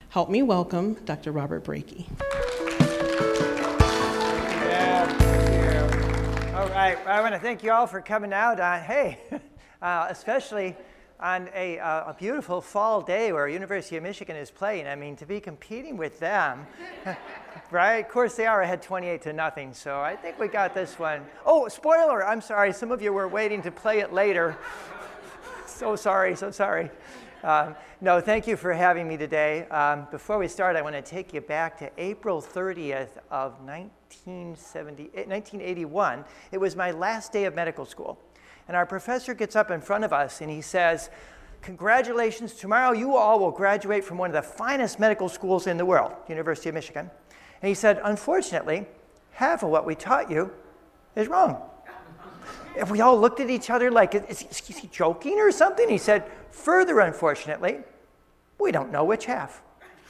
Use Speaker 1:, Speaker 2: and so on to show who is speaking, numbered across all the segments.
Speaker 1: Help me welcome Dr. Robert Brakey.
Speaker 2: Yeah, thank you. All right, I want to thank you all for coming out on, especially on a beautiful fall day where University of Michigan is playing. I mean, to be competing with them, right? Of course they are ahead 28-0, so I think we got this one. Oh, spoiler, I'm sorry, some of you were waiting to play it later. So sorry. No, thank you for having me today. Before we start, I want to take you back to April 30th of 1981. It was my last day of medical school. And our professor gets up in front of us and he says, "Congratulations, tomorrow you all will graduate from one of the finest medical schools in the world, University of Michigan." And he said, "Unfortunately, half of what we taught you is wrong." And we all looked at each other like, is he joking or something? He said, "Further, unfortunately, we don't know which half."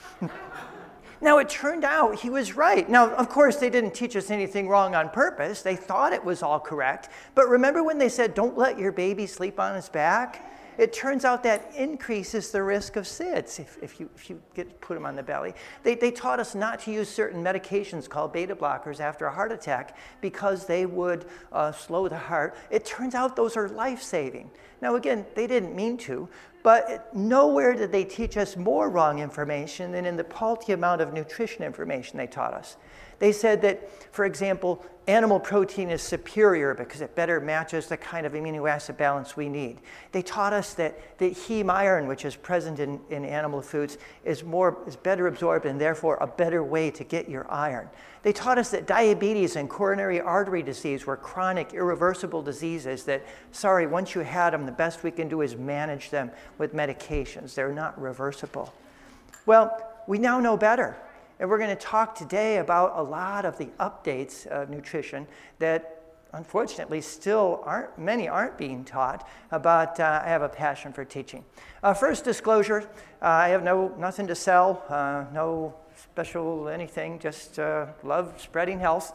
Speaker 2: Now, it turned out he was right. Now, of course, they didn't teach us anything wrong on purpose. They thought it was all correct. But remember when they said, "Don't let your baby sleep on his back"? It turns out that increases the risk of SIDS if you put them on the belly. They taught us not to use certain medications called beta blockers after a heart attack because they would slow the heart. It turns out those are life-saving. Now, again, they didn't mean to, but nowhere did they teach us more wrong information than in the paltry amount of nutrition information they taught us. They said that, for example, animal protein is superior because it better matches the kind of amino acid balance we need. They taught us that heme iron, which is present in animal foods, is better absorbed and therefore a better way to get your iron. They taught us that diabetes and coronary artery disease were chronic, irreversible diseases that, sorry, once you had them, the best we can do is manage them with medications. They're not reversible. Well, we now know better. And we're going to talk today about a lot of the updates of nutrition that unfortunately still many aren't being taught, but I have a passion for teaching. First disclosure, I have nothing to sell, no special anything, just love spreading health.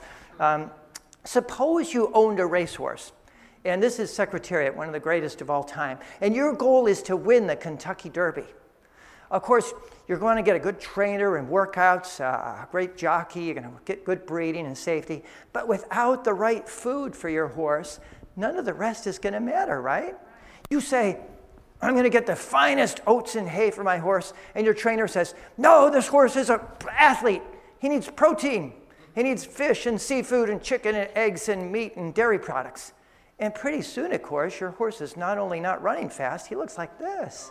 Speaker 2: Suppose you owned a racehorse, and this is Secretariat, one of the greatest of all time, and your goal is to win the Kentucky Derby. Of course, you're going to get a good trainer and workouts, a great jockey, you're going to get good breeding and safety, but without the right food for your horse, none of the rest is going to matter, right? You say, "I'm going to get the finest oats and hay for my horse," and your trainer says, "No, this horse is an athlete. He needs protein. He needs fish and seafood and chicken and eggs and meat and dairy products." And pretty soon, of course, your horse is not only not running fast, he looks like this.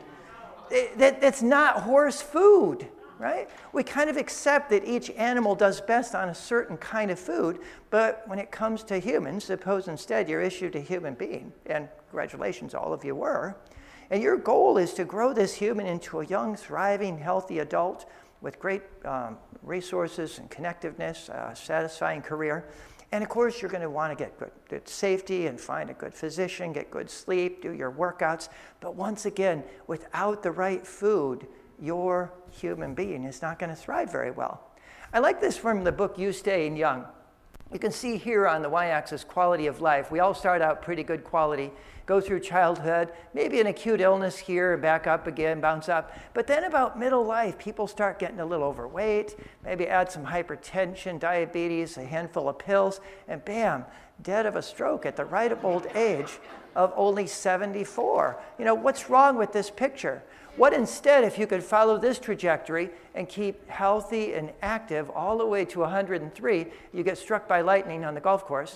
Speaker 2: That's not horse food, right? We kind of accept that each animal does best on a certain kind of food, but when it comes to humans, suppose instead you're issued a human being, and congratulations, all of you were, and your goal is to grow this human into a young, thriving, healthy adult with great resources and connectiveness, satisfying career. And of course, you're going to want to get good safety and find a good physician, get good sleep, do your workouts. But once again, without the right food, your human being is not going to thrive very well. I like this from the book You Staying Young. You can see here on the y-axis quality of life. We all start out pretty good quality, go through childhood, maybe an acute illness here, back up again, bounce up. But then about middle life, people start getting a little overweight, maybe add some hypertension, diabetes, a handful of pills, and bam, dead of a stroke at the ripe old age of only 74. You know, what's wrong with this picture? What instead if you could follow this trajectory and keep healthy and active all the way to 103, you get struck by lightning on the golf course.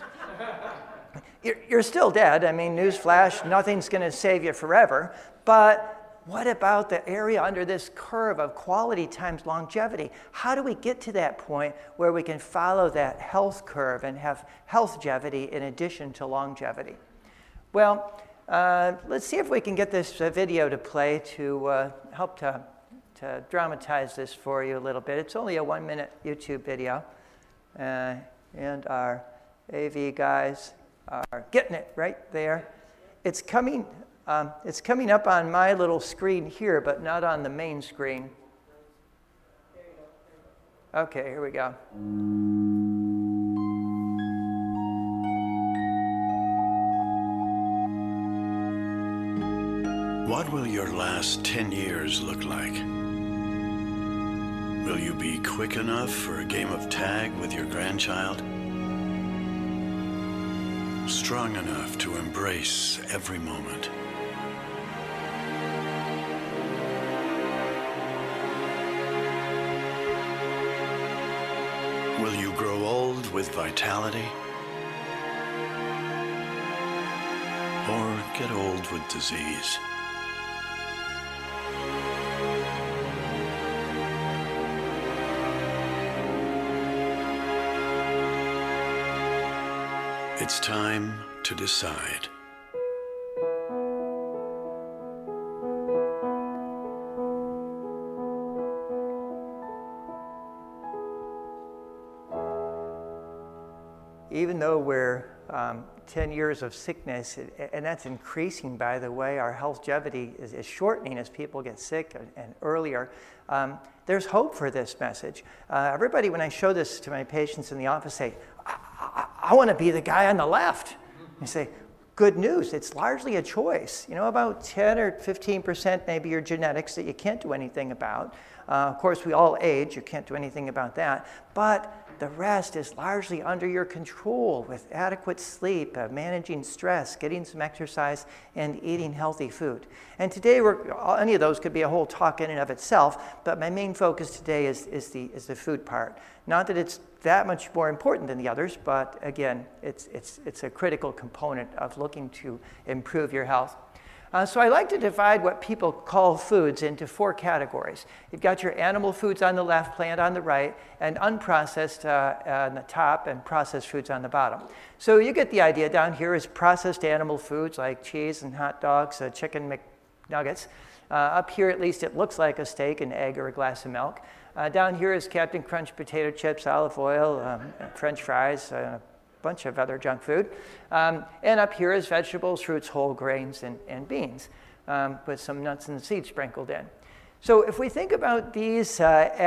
Speaker 2: You're still dead. I mean, newsflash, nothing's going to save you forever. But what about the area under this curve of quality times longevity? How do we get to that point where we can follow that health curve and have healthgevity in addition to longevity? Well, let's see if we can get this video to play to help to dramatize this for you a little bit. It's only a 1-minute YouTube video, and our AV guys are getting it right there. It's coming up on my little screen here, but not on the main screen. Okay, here we go.
Speaker 3: What will your last 10 years look like? Will you be quick enough for a game of tag with your grandchild? Strong enough to embrace every moment? Will you grow old with vitality? Or get old with disease? It's time to decide.
Speaker 2: Even though we're 10 years of sickness, and that's increasing, by the way, our longevity is shortening as people get sick and earlier. There's hope for this message. Everybody, when I show this to my patients in the office, say, I want to be the guy on the left. I say, good news, it's largely a choice. You know, about 10 or 15% maybe your genetics that you can't do anything about. Of course, we all age, you can't do anything about that. But the rest is largely under your control with adequate sleep, managing stress, getting some exercise, and eating healthy food. And today, any of those could be a whole talk in and of itself, but my main focus today is the food part. Not that it's that much more important than the others, but again, it's a critical component of looking to improve your health. So I like to divide what people call foods into 4 categories. You've got your animal foods on the left, plant on the right, and unprocessed on the top, and processed foods on the bottom. So you get the idea. Down here is processed animal foods like cheese and hot dogs, chicken McNuggets. Up here, at least, it looks like a steak, an egg, or a glass of milk. Down here is Captain Crunch potato chips, olive oil, French fries, bunch of other junk food. And up here is vegetables, fruits, whole grains, and beans, with some nuts and seeds sprinkled in. So if we think about these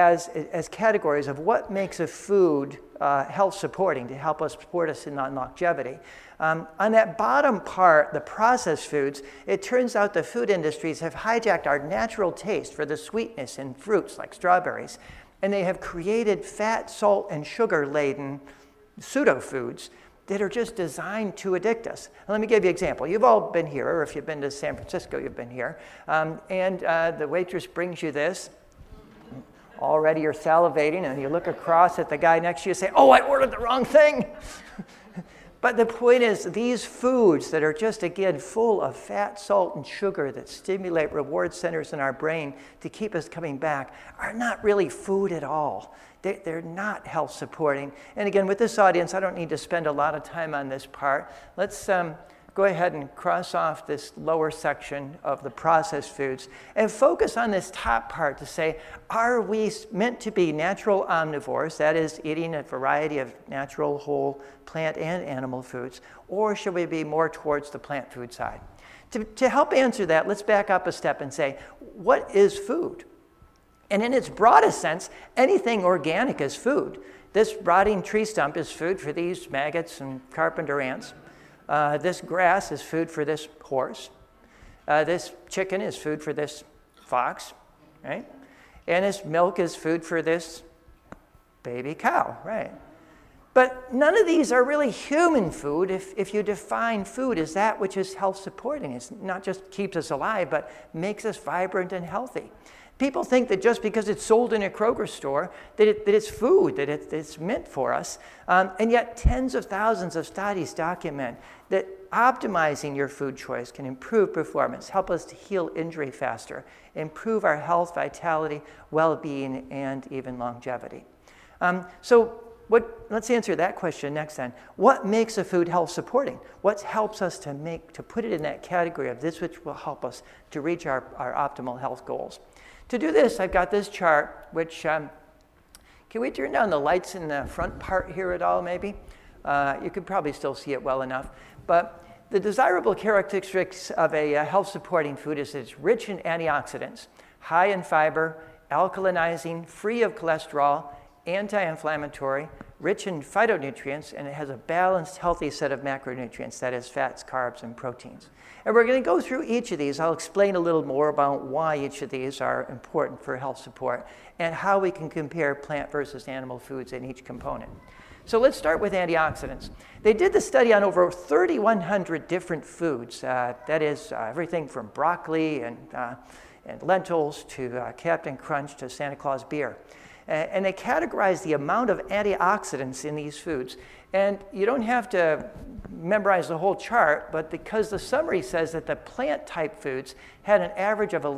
Speaker 2: as categories of what makes a food health supporting to help us support us in longevity, on that bottom part, the processed foods, it turns out the food industries have hijacked our natural taste for the sweetness in fruits like strawberries, and they have created fat, salt, and sugar-laden pseudo-foods that are just designed to addict us. Now, let me give you an example. You've all been here, or if you've been to San Francisco, you've been here. And the waitress brings you this. Already you're salivating, and you look across at the guy next to you and say, oh, I ordered the wrong thing. But the point is, these foods that are just, again, full of fat, salt, and sugar that stimulate reward centers in our brain to keep us coming back are not really food at all. They're not health supporting. And again, with this audience, I don't need to spend a lot of time on this part. Let's go ahead and cross off this lower section of the processed foods and focus on this top part to say, are we meant to be natural omnivores, that is, eating a variety of natural, whole, plant and animal foods, or should we be more towards the plant food side? To help answer that, let's back up a step and say, what is food? And in its broadest sense, anything organic is food. This rotting tree stump is food for these maggots and carpenter ants. This grass is food for this horse. This chicken is food for this fox, right? And this milk is food for this baby cow, right? But none of these are really human food if you define food as that which is health supporting. It's not just keeps us alive, but makes us vibrant and healthy. People think that just because it's sold in a Kroger store, that it's food, that it's meant for us. And yet tens of thousands of studies document that optimizing your food choice can improve performance, help us to heal injury faster, improve our health, vitality, well-being, and even longevity. Let's answer that question next then. What makes a food health supporting? What helps us to put it in that category of this which will help us to reach our optimal health goals? To do this, I've got this chart, which, can we turn down the lights in the front part here at all, maybe? You could probably still see it well enough. But the desirable characteristics of a health-supporting food is that it's rich in antioxidants, high in fiber, alkalinizing, free of cholesterol, anti-inflammatory, rich in phytonutrients, and it has a balanced, healthy set of macronutrients, that is fats, carbs, and proteins. And we're going to go through each of these. I'll explain a little more about why each of these are important for health support and how we can compare plant versus animal foods in each component. So let's start with antioxidants. They did the study on over 3,100 different foods. That is everything from broccoli and lentils to Captain Crunch to Santa Claus beer. And they categorized the amount of antioxidants in these foods. And you don't have to memorize the whole chart, but because the summary says that the plant-type foods had an average of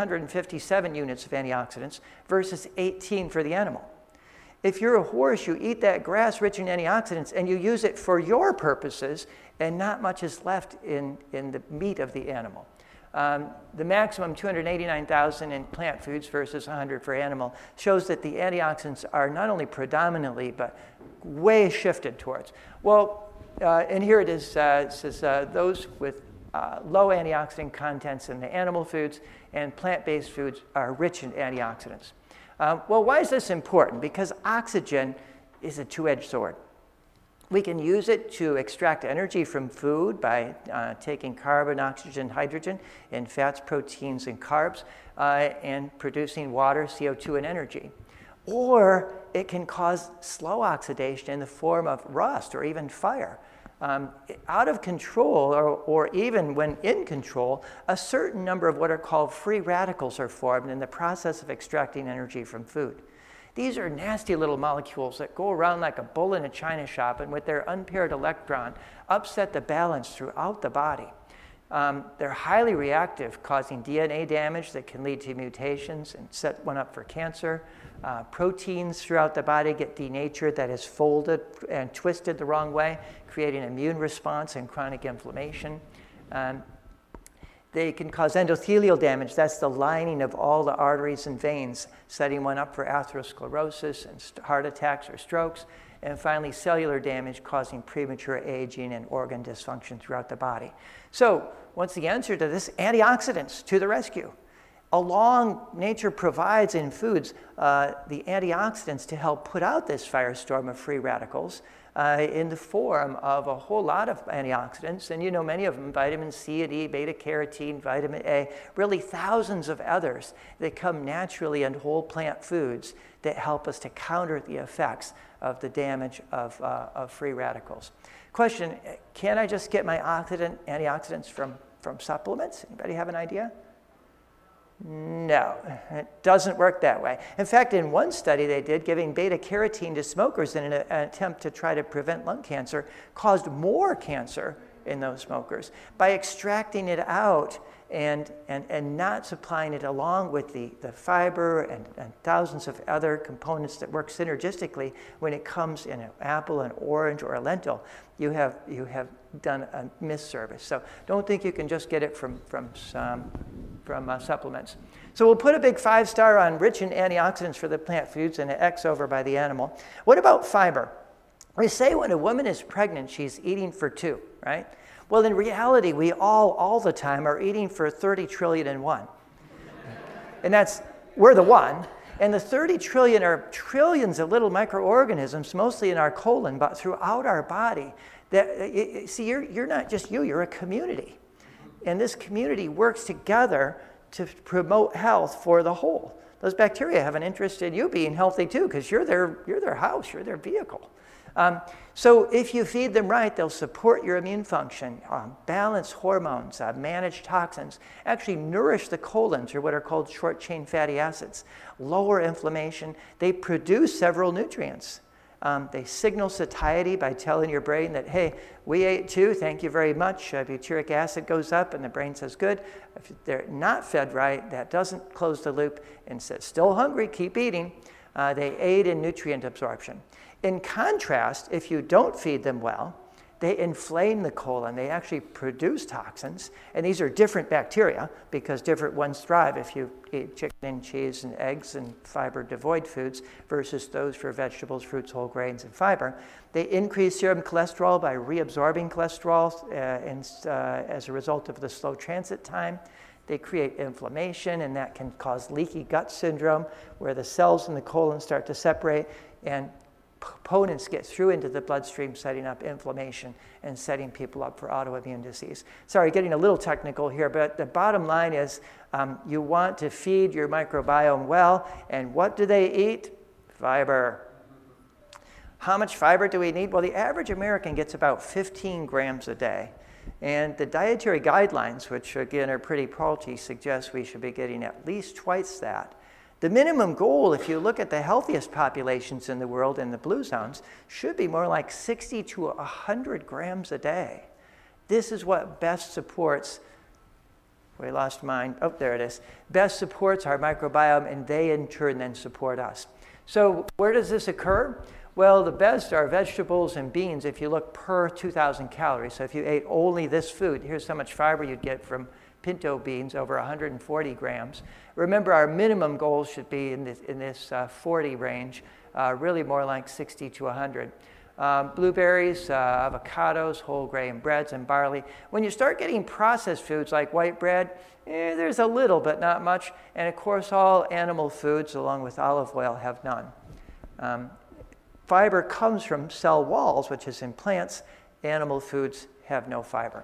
Speaker 2: 1,157 units of antioxidants versus 18 for the animal. If you're a horse, you eat that grass rich in antioxidants and you use it for your purposes, and not much is left in the meat of the animal. The maximum 289,000 in plant foods versus 100 for animal shows that the antioxidants are not only predominantly, but way shifted towards. Well, and here it is, it says those with low antioxidant contents in the animal foods, and plant-based foods are rich in antioxidants. Well, why is this important? Because oxygen is a two-edged sword. We can use it to extract energy from food by taking carbon, oxygen, hydrogen in fats, proteins, and carbs, and producing water, CO2, and energy. Or it can cause slow oxidation in the form of rust or even fire. Out of control, or even when in control, a certain number of what are called free radicals are formed in the process of extracting energy from food. These are nasty little molecules that go around like a bull in a china shop, and with their unpaired electron, upset the balance throughout the body. They're highly reactive, causing DNA damage that can lead to mutations and set one up for cancer. Proteins throughout the body get denatured, that is folded and twisted the wrong way, creating an immune response and chronic inflammation. They can cause endothelial damage. That's the lining of all the arteries and veins, setting one up for atherosclerosis and heart attacks or strokes. And finally, cellular damage, causing premature aging and organ dysfunction throughout the body. So what's the answer to this? Antioxidants to the rescue. Along, nature provides in foods the antioxidants to help put out this firestorm of free radicals in the form of a whole lot of antioxidants. And you know many of them, vitamin C and E, beta-carotene, vitamin A, really thousands of others that come naturally in whole plant foods that help us to counter the effects of the damage of free radicals. Question, can I just get my antioxidants from supplements? Anybody have an idea? No, it doesn't work that way. In fact, in one study they did, giving beta-carotene to smokers in an attempt to try to prevent lung cancer, caused more cancer in those smokers by extracting it out and not supplying it along with the fiber and thousands of other components that work synergistically when it comes in an apple, an orange, or a lentil. You have done a misservice. So don't think you can just get it from supplements. So we'll put a big 5-star on rich in antioxidants for the plant foods and an X over by the animal. What about fiber? We say when a woman is pregnant, she's eating for 2, right? Well, in reality, we all the time are eating for 30 trillion and 1. And we're the 1. And the 30 trillion are trillions of little microorganisms, mostly in our colon, but throughout our body. See, you're not just you, you're a community. And this community works together to promote health for the whole. Those bacteria have an interest in you being healthy too, because you're their house, you're their vehicle. So if you feed them right, they'll support your immune function, balance hormones, manage toxins, actually nourish the colon through what are called short-chain fatty acids, lower inflammation. They produce several nutrients. They signal satiety by telling your brain that, hey, we ate too, thank you very much. Butyric acid goes up and the brain says, good. If they're not fed right, that doesn't close the loop and says, still hungry, keep eating. They aid in nutrient absorption. In contrast, if you don't feed them well, they inflame the colon. They actually produce toxins. And these are different bacteria because different ones thrive if you eat chicken and cheese and eggs and fiber-devoid foods versus those for vegetables, fruits, whole grains, and fiber. They increase serum cholesterol by reabsorbing cholesterol as a result of the slow transit time. They create inflammation, and that can cause leaky gut syndrome where the cells in the colon start to separate. And components get through into the bloodstream, setting up inflammation and setting people up for autoimmune disease. Sorry, getting a little technical here, but the bottom line is you want to feed your microbiome well, and what do they eat? Fiber. How much fiber do we need? Well, the average American gets about 15 grams a day. And the dietary guidelines, which again are pretty faulty, suggest we should be getting at least twice that. The minimum goal, if you look at the healthiest populations in the world in the blue zones, should be more like 60 to 100 grams a day. This is what best supports, we lost mine, oh, there it is, best supports our microbiome, and they in turn then support us. So where does this occur? Well, the best are vegetables and beans if you look per 2,000 calories. So if you ate only this food, here's how much fiber you'd get from pinto beans, over 140 grams. Remember, our minimum goal should be in this 40 range, really more like 60 to 100. Blueberries, avocados, whole grain breads, and barley. When you start getting processed foods like white bread, there's a little but not much. And of course, all animal foods, along with olive oil, have none. Fiber comes from cell walls, which is in plants. Animal foods have no fiber.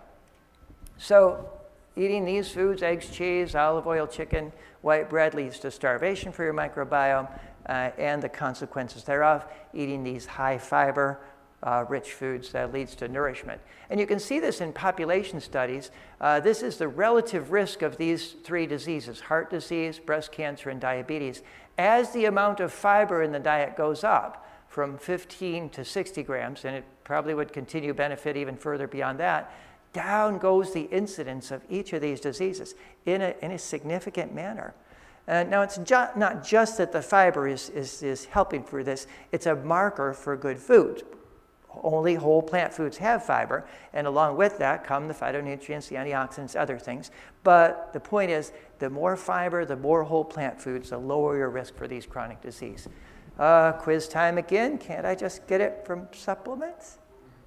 Speaker 2: So eating these foods, eggs, cheese, olive oil, chicken, white bread, leads to starvation for your microbiome and the consequences thereof. Eating these high fiber, rich foods leads to nourishment. And you can see this in population studies. This is the relative risk of these three diseases: heart disease, breast cancer, and diabetes. As the amount of fiber in the diet goes up, from 15 to 60 grams, and it probably would continue benefit even further beyond that, down goes the incidence of each of these diseases in a significant manner. Now, it's not just that the fiber is helping for this, it's a marker for good foods. Only whole plant foods have fiber, and along with that come the phytonutrients, the antioxidants, other things. But the point is, the more fiber, the more whole plant foods, the lower your risk for these chronic disease. Quiz time again. Can't I just get it from supplements?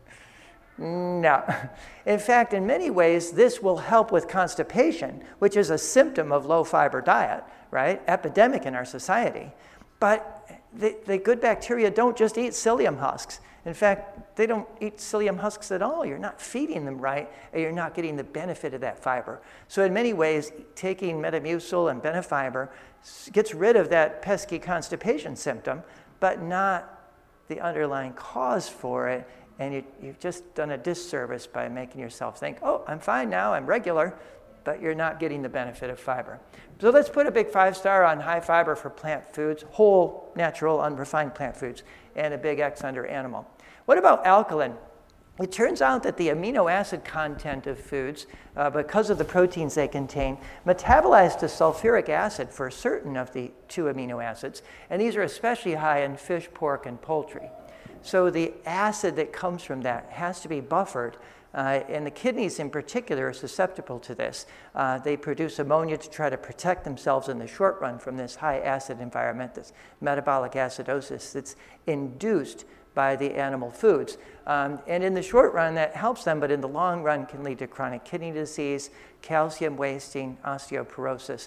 Speaker 2: No. In fact, in many ways, this will help with constipation, which is a symptom of low fiber diet, right? Epidemic in our society. But the good bacteria don't just eat psyllium husks. In fact, they don't eat psyllium husks at all. You're not feeding them right, and you're not getting the benefit of that fiber. So in many ways, taking Metamucil and Benefiber gets rid of that pesky constipation symptom, but not the underlying cause for it. And you've just done a disservice by making yourself think, oh, I'm fine now, I'm regular, but you're not getting the benefit of fiber. So let's put a big 5-star on high fiber for plant foods, whole, natural, unrefined plant foods, and a big X under animal. What about alkaline? It turns out that the amino acid content of foods, because of the proteins they contain, metabolize to sulfuric acid for certain of the 2 amino acids, and these are especially high in fish, pork, and poultry. So the acid that comes from that has to be buffered, and the kidneys in particular are susceptible to this. They produce ammonia to try to protect themselves in the short run from this high acid environment, this metabolic acidosis that's induced by the animal foods. And in the short run, that helps them, but in the long run can lead to chronic kidney disease, calcium wasting, osteoporosis.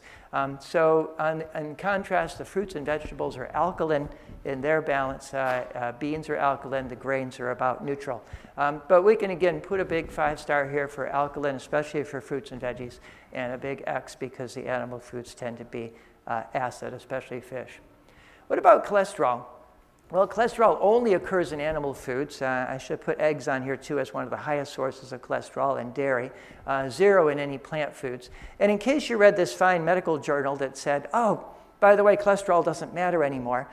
Speaker 2: So in contrast, the fruits and vegetables are alkaline in their balance. Beans are alkaline, the grains are about neutral. But we can, again, put a big 5-star here for alkaline, especially for fruits and veggies, and a big X because the animal foods tend to be acid, especially fish. What about cholesterol? Well, cholesterol only occurs in animal foods. I should put eggs on here too as one of the highest sources of cholesterol, and dairy. 0 in any plant foods. And in case you read this fine medical journal that said, oh, by the way, cholesterol doesn't matter anymore.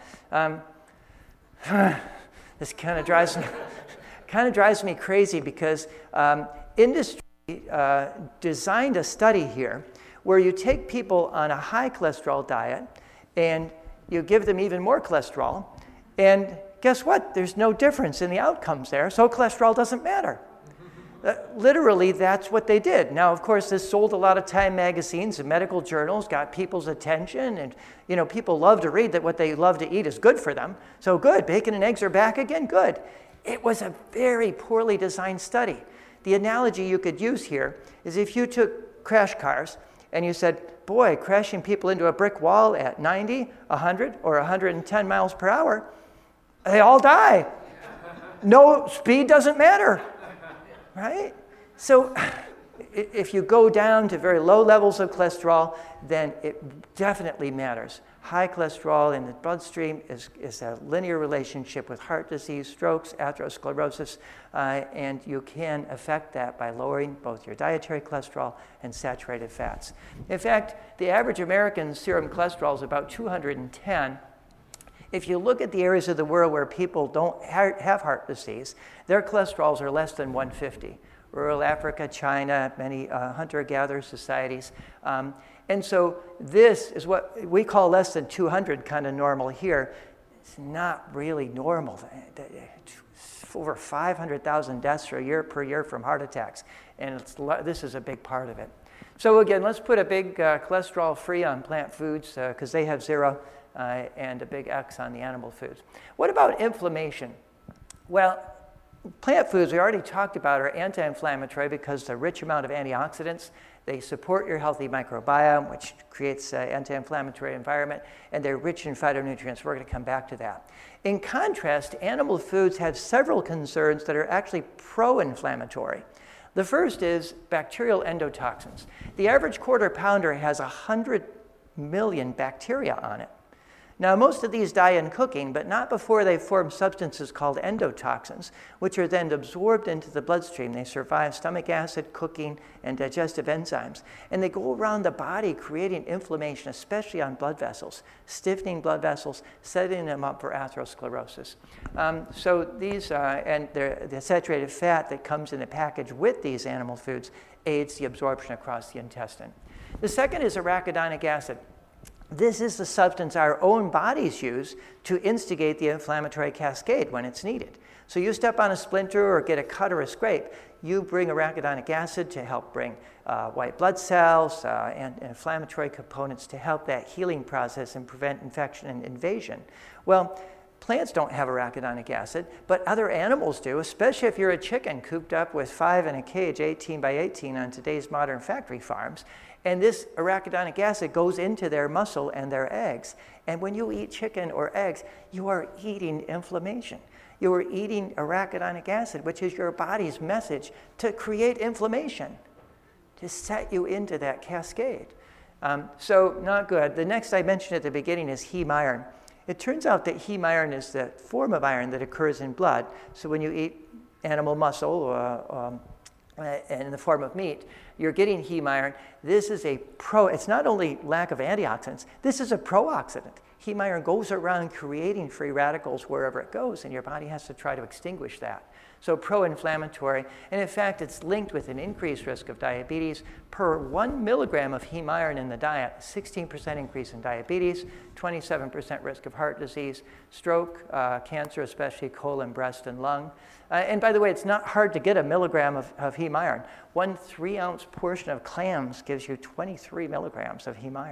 Speaker 2: This kind of drives me crazy because industry designed a study here where you take people on a high cholesterol diet and you give them even more cholesterol. And guess what? There's no difference in the outcomes there, so cholesterol doesn't matter. Literally, that's what they did. Now, of course, this sold a lot of Time magazines and medical journals, got people's attention, and people love to read that what they love to eat is good for them. So good, bacon and eggs are back again, good. It was a very poorly designed study. The analogy you could use here is if you took crash cars and you said, boy, crashing people into a brick wall at 90, 100, or 110 miles per hour, They all die. No, speed doesn't matter, right? So if you go down to very low levels of cholesterol, then it definitely matters. High cholesterol in the bloodstream is a linear relationship with heart disease, strokes, atherosclerosis, and you can affect that by lowering both your dietary cholesterol and saturated fats. In fact, the average American's serum cholesterol is about 210. If you look at the areas of the world where people don't have heart disease, their cholesterols are less than 150. Rural Africa, China, many hunter-gatherer societies. And so this is what we call less than 200 kind of normal here. It's not really normal. Over 500,000 deaths per year from heart attacks. And this is a big part of it. So again, let's put a big cholesterol free on plant foods because they have 0 and a big X on the animal foods. What about inflammation? Well, plant foods we already talked about are anti-inflammatory because the rich amount of antioxidants. They support your healthy microbiome, which creates an anti-inflammatory environment, and they're rich in phytonutrients. We're going to come back to that. In contrast, animal foods have several concerns that are actually pro-inflammatory. The first is bacterial endotoxins. The average quarter pounder has 100 million bacteria on it. Now, most of these die in cooking, but not before they form substances called endotoxins, which are then absorbed into the bloodstream. They survive stomach acid, cooking, and digestive enzymes. And they go around the body creating inflammation, especially on blood vessels, stiffening blood vessels, setting them up for atherosclerosis. So these, and the saturated fat that comes in the package with these animal foods aids the absorption across the intestine. The second is arachidonic acid. This is the substance our own bodies use to instigate the inflammatory cascade when it's needed. So you step on a splinter or get a cut or a scrape, you bring arachidonic acid to help bring white blood cells and inflammatory components to help that healing process and prevent infection and invasion. Well, plants don't have arachidonic acid, but other animals do, especially if you're a chicken cooped up with 5 in a cage, 18 by 18 on today's modern factory farms. And this arachidonic acid goes into their muscle and their eggs. And when you eat chicken or eggs, you are eating inflammation. You are eating arachidonic acid, which is your body's message to create inflammation, to set you into that cascade. So not good. The next I mentioned at the beginning is heme iron. It turns out that heme iron is the form of iron that occurs in blood. So when you eat animal muscle in the form of meat, you're getting heme iron. This is it's not only lack of antioxidants, this is a pro-oxidant. Heme iron goes around creating free radicals wherever it goes, and your body has to try to extinguish that. So pro-inflammatory, and in fact, it's linked with an increased risk of diabetes. Per 1 milligram of heme iron in the diet, 16% increase in diabetes, 27% risk of heart disease, stroke, cancer, especially colon, breast, and lung. And by the way, it's not hard to get a milligram of heme iron. 1 3-ounce portion of clams gives you 23 milligrams of heme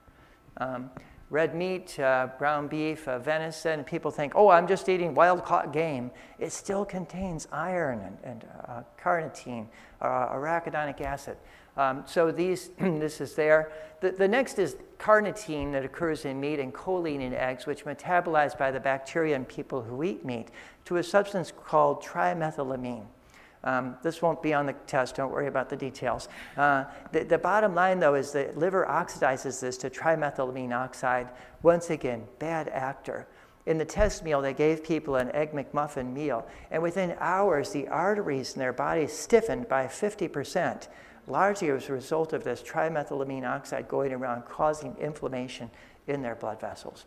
Speaker 2: iron. Red meat, brown beef, venison, people think, oh, I'm just eating wild-caught game. It still contains iron and carnitine, arachidonic acid. So this is there. The next is carnitine that occurs in meat and choline in eggs, which metabolized by the bacteria in people who eat meat to a substance called trimethylamine. This won't be on the test, don't worry about the details. The bottom line, though, is that liver oxidizes this to trimethylamine oxide. Once again, bad actor. In the test meal, they gave people an Egg McMuffin meal, and within hours, the arteries in their bodies stiffened by 50%, largely as a result of this trimethylamine oxide going around causing inflammation in their blood vessels.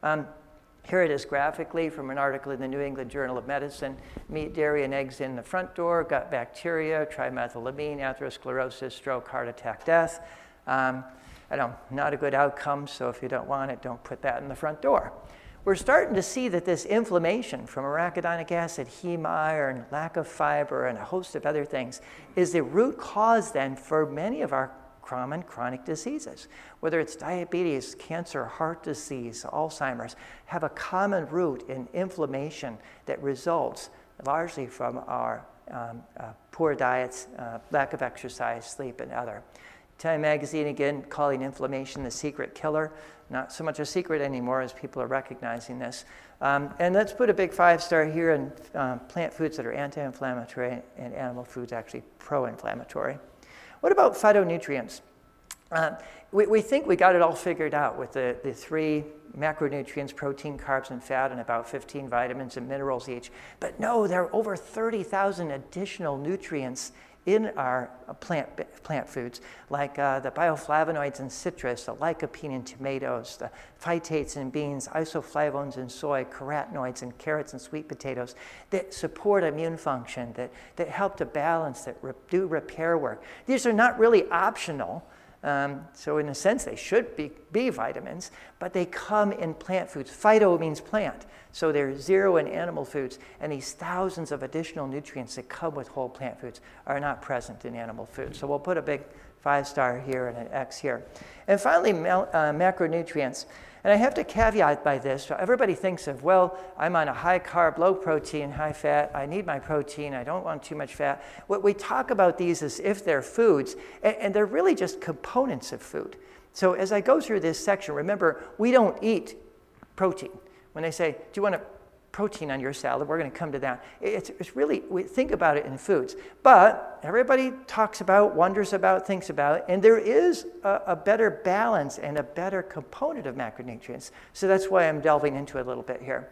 Speaker 2: Here it is graphically from an article in the New England Journal of Medicine. Meat, dairy, and eggs in the front door, gut bacteria, trimethylamine, atherosclerosis, stroke, heart attack, death. Not a good outcome, so if you don't want it, don't put that in the front door. We're starting to see that this inflammation from arachidonic acid, heme iron, lack of fiber, and a host of other things is the root cause then for many of our common chronic diseases, whether it's diabetes, cancer, heart disease, Alzheimer's, have a common root in inflammation that results largely from our poor diets, lack of exercise, sleep, and other. Time magazine, again, calling inflammation the secret killer. Not so much a secret anymore as people are recognizing this. And let's put a big 5-star here in plant foods that are anti-inflammatory and animal foods actually pro-inflammatory. What about phytonutrients? We think we got it all figured out with the 3 macronutrients, protein, carbs, and fat, and about 15 vitamins and minerals each. But no, there are over 30,000 additional nutrients in our plant foods, like the bioflavonoids in citrus, the lycopene in tomatoes, the phytates in beans, isoflavones in soy, carotenoids in carrots and sweet potatoes, that support immune function, that help to balance, that do repair work. These are not really optional. So in a sense, they should be vitamins, but they come in plant foods. Phyto means plant. So there's 0 in animal foods, and these thousands of additional nutrients that come with whole plant foods are not present in animal foods. So we'll put a big 5-star here and an X here. And finally, macronutrients. And I have to caveat by this. So everybody thinks of, well, I'm on a high carb, low protein, high fat. I need my protein. I don't want too much fat. What we talk about these as if they're foods, and they're really just components of food. So as I go through this section, remember, we don't eat protein. When they say, do you want a protein on your salad? We're going to come to that. It's really, we think about it in foods. But everybody talks about, wonders about, thinks about, and there is a better balance and a better component of macronutrients. So that's why I'm delving into it a little bit here.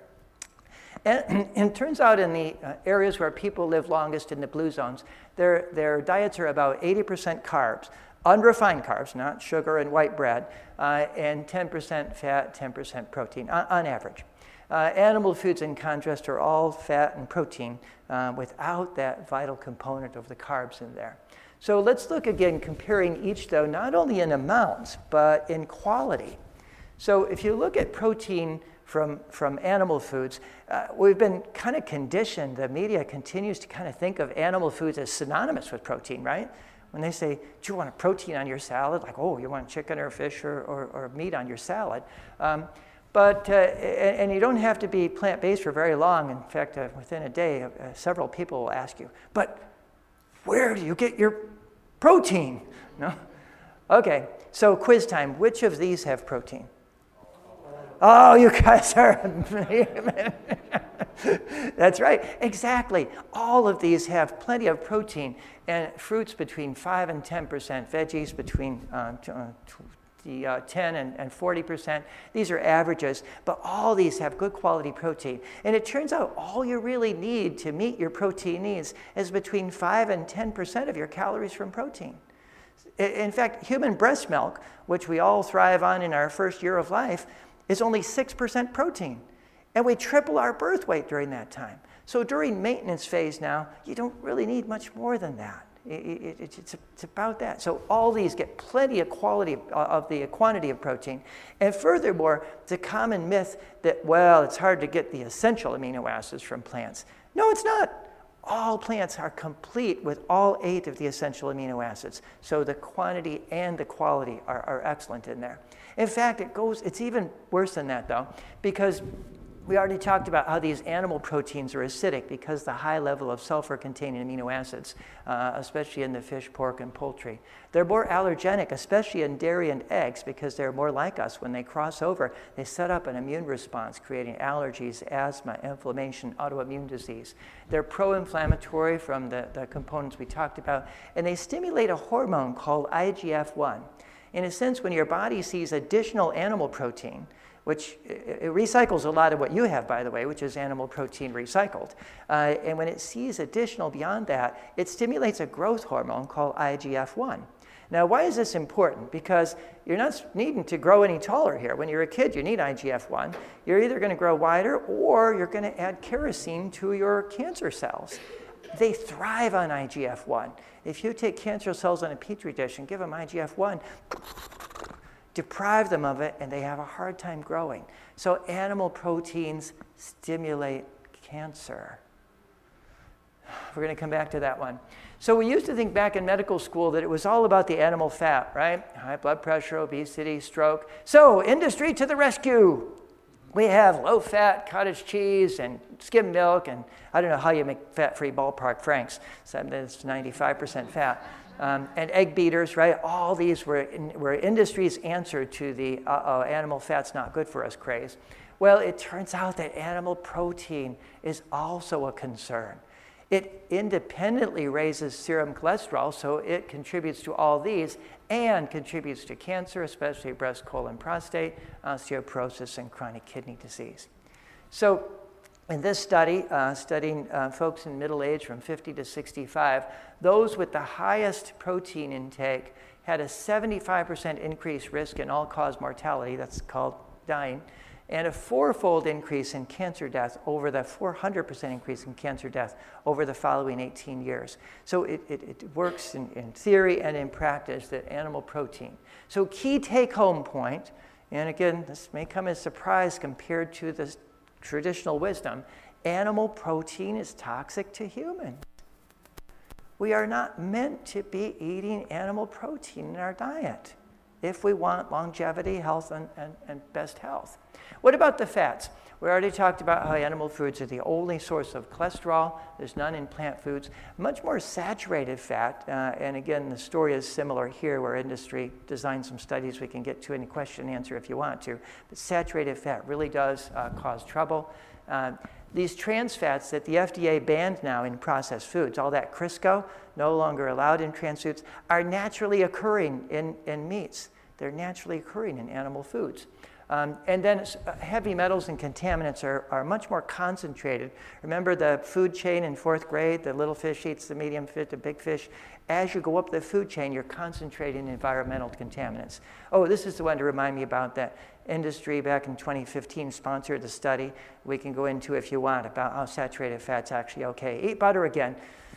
Speaker 2: And it turns out in the areas where people live longest in the blue zones, their diets are about 80% carbs, unrefined carbs, not sugar and white bread, and 10% fat, 10% protein on average. Animal foods, in contrast, are all fat and protein without that vital component of the carbs in there. So let's look again, comparing each, though, not only in amounts, but in quality. So if you look at protein from animal foods, we've been kind of conditioned, the media continues to kind of think of animal foods as synonymous with protein, right? When they say, do you want a protein on your salad? Like, oh, you want chicken or fish or meat on your salad. And you don't have to be plant-based for very long. In fact, within a day, several people will ask you, but where do you get your protein? No? Okay, so quiz time. Which of these have protein? Oh, you guys are... That's right, exactly. All of these have plenty of protein, and fruits between 5 and 10%, veggies between 10 and 40%. These are averages, but all these have good quality protein. And it turns out all you really need to meet your protein needs is between 5 and 10% of your calories from protein. In fact, human breast milk, which we all thrive on in our first year of life, is only 6% protein. And we triple our birth weight during that time. So during maintenance phase now, you don't really need much more than that. It's about that. So all these get plenty of quality of the quantity of protein. And furthermore, it's a common myth that, well, it's hard to get the essential amino acids from plants. No, it's not. All plants are complete with all 8 of the essential amino acids. So the quantity and the quality are excellent in there. In fact, it's even worse than that, though, because we already talked about how these animal proteins are acidic because the high level of sulfur-containing amino acids, especially in the fish, pork, and poultry. They're more allergenic, especially in dairy and eggs, because they're more like us. When they cross over, they set up an immune response, creating allergies, asthma, inflammation, autoimmune disease. They're pro-inflammatory from the components we talked about, and they stimulate a hormone called IGF-1. In a sense, when your body sees additional animal protein, which it recycles a lot of what you have, by the way, which is animal protein recycled. And when it sees additional beyond that, it stimulates a growth hormone called IGF-1. Now, why is this important? Because you're not needing to grow any taller here. When you're a kid, you need IGF-1. You're either going to grow wider or you're going to add kerosene to your cancer cells. They thrive on IGF-1. If you take cancer cells on a petri dish and give them IGF-1, deprive them of it, and they have a hard time growing. So animal proteins stimulate cancer. We're going to come back to that one. So we used to think back in medical school that it was all about the animal fat, right? High blood pressure, obesity, stroke. So industry to the rescue. We have low-fat cottage cheese and skim milk, and I don't know how you make fat-free ballpark franks. So it's 95% fat. and egg beaters, right? All these were industry's answer to the animal fat's not good for us craze. Well, it turns out that animal protein is also a concern. It independently raises serum cholesterol, so it contributes to all these and contributes to cancer, especially breast, colon, prostate, osteoporosis, and chronic kidney disease. So in this study, studying folks in middle age from 50 to 65, those with the highest protein intake had a 75% increased risk in all-cause mortality, that's called dying, and a fourfold increase in cancer death over the 400% increase in cancer death over the following 18 years. So it works in theory and in practice, that animal protein. So key take-home point, and again, this may come as a surprise compared to the traditional wisdom, animal protein is toxic to humans. We are not meant to be eating animal protein in our diet if we want longevity, health, and best health. What about the fats? We already talked about how animal foods are the only source of cholesterol. There's none in plant foods. Much more saturated fat, and again, the story is similar here where industry designed some studies we can get to in a question and answer if you want to. But saturated fat really does cause trouble. These trans fats that the FDA banned now in processed foods, all that Crisco, no longer allowed in trans foods, are naturally occurring in meats. They're naturally occurring in animal foods. And then heavy metals and contaminants are much more concentrated. Remember the food chain in 4th grade, the little fish eats the medium fish, the big fish. As you go up the food chain, you're concentrating environmental contaminants. Oh, this is the one to remind me about that. Industry back in 2015 sponsored the study. We can go into if you want about how saturated fat's actually okay. Eat butter again.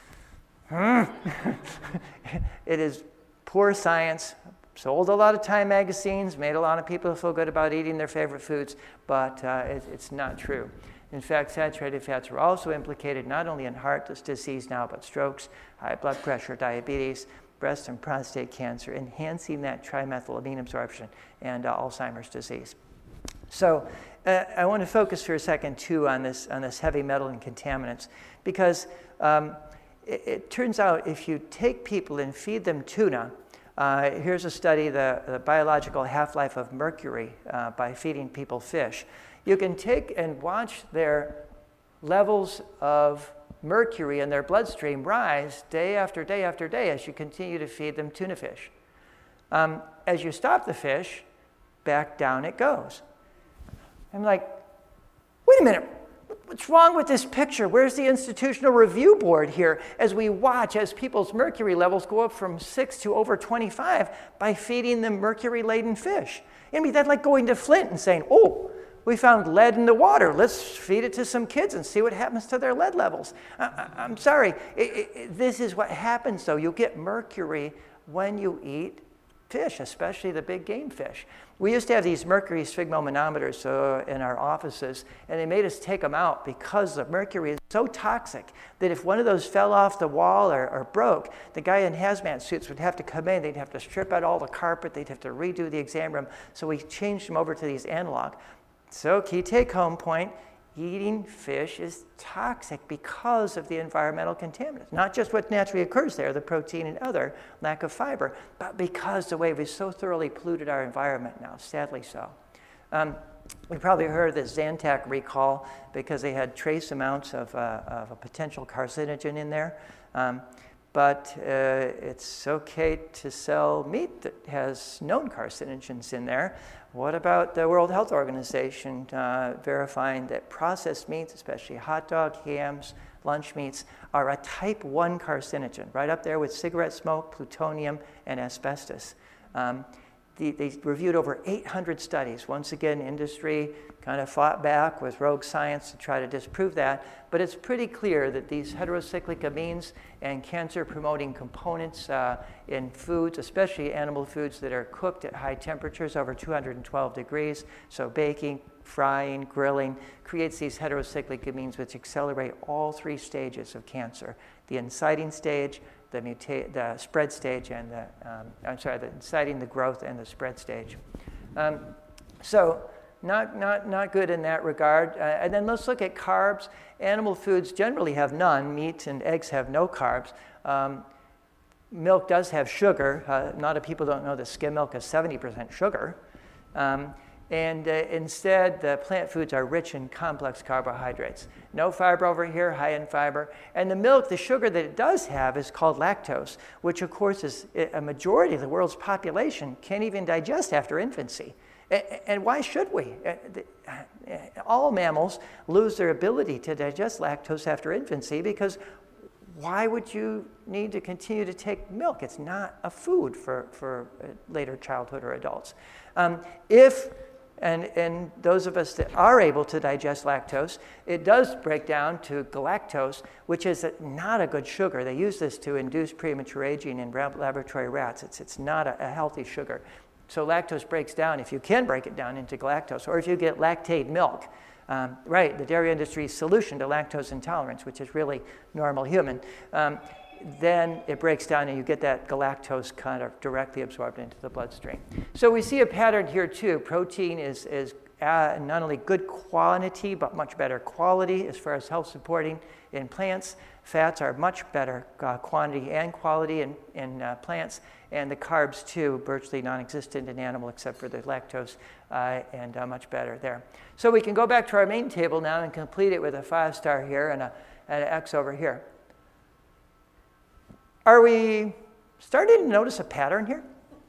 Speaker 2: It is poor science. Sold a lot of Time magazines, made a lot of people feel good about eating their favorite foods, but it's not true. In fact, saturated fats are also implicated not only in heart disease now, but strokes, high blood pressure, diabetes, breast and prostate cancer, enhancing that trimethylamine absorption, and Alzheimer's disease. So I want to focus for a second, too, on this heavy metal and contaminants, because it turns out if you take people and feed them tuna, here's a study, the biological half-life of mercury by feeding people fish. You can take and watch their levels of mercury in their bloodstream rise day after day after day as you continue to feed them tuna fish. As you stop the fish, back down it goes. I'm like, wait a minute. What's wrong with this picture? Where's the institutional review board here as we watch as people's mercury levels go up from 6 to over 25 by feeding them mercury-laden fish? I mean, that's like going to Flint and saying, oh, we found lead in the water. Let's feed it to some kids and see what happens to their lead levels. I'm sorry. This is what happens, though. You get mercury when you eat fish, especially the big game fish. We used to have these mercury sphygmomanometers in our offices, and they made us take them out because the mercury is so toxic that if one of those fell off the wall or broke, the guy in hazmat suits would have to come in. They'd have to strip out all the carpet. They'd have to redo the exam room. So we changed them over to these analog. So key take-home point, eating fish is toxic because of the environmental contaminants. Not just what naturally occurs there, the protein and other, lack of fiber, but because the way we've so thoroughly polluted our environment now, sadly so. We probably heard of the Zantac recall because they had trace amounts of a potential carcinogen in there. But it's okay to sell meat that has known carcinogens in there. What about the World Health Organization verifying that processed meats, especially hot dog, hams, lunch meats, are a type 1 carcinogen, right up there with cigarette smoke, plutonium, and asbestos. They reviewed over 800 studies. Once again, industry kind of fought back with rogue science to try to disprove that. But it's pretty clear that these heterocyclic amines and cancer-promoting components in foods, especially animal foods that are cooked at high temperatures over 212 degrees, so baking, frying, grilling, creates these heterocyclic amines which accelerate all 3 stages of cancer: the inciting stage, the spread stage, and the inciting, the growth, and the spread stage. So not good in that regard. And then let's look at carbs. Animal foods generally have none. Meat and eggs have no carbs. milk does have sugar. A lot of people don't know that skim milk is 70% sugar. Instead, the plant foods are rich in complex carbohydrates. No fiber over here, high in fiber. And the milk, the sugar that it does have is called lactose, which of course is a majority of the world's population can't even digest after infancy. And why should we? All mammals lose their ability to digest lactose after infancy because why would you need to continue to take milk? It's not a food for later childhood or adults. And those of us that are able to digest lactose, it does break down to galactose, which is not a good sugar. They use this to induce premature aging in laboratory rats. It's not a healthy sugar. So lactose breaks down, if you can break it down, into galactose, or if you get lactate milk. The dairy industry's solution to lactose intolerance, which is really normal human, then it breaks down and you get that galactose kind of directly absorbed into the bloodstream. So we see a pattern here too. Protein is not only good quantity, but much better quality as far as health supporting in plants. Fats are much better quantity and quality in plants. And the carbs too, virtually non-existent in animal except for the lactose, and much better there. So we can go back to our main table now and complete it with a 5-star here and an X over here. Are we starting to notice a pattern here?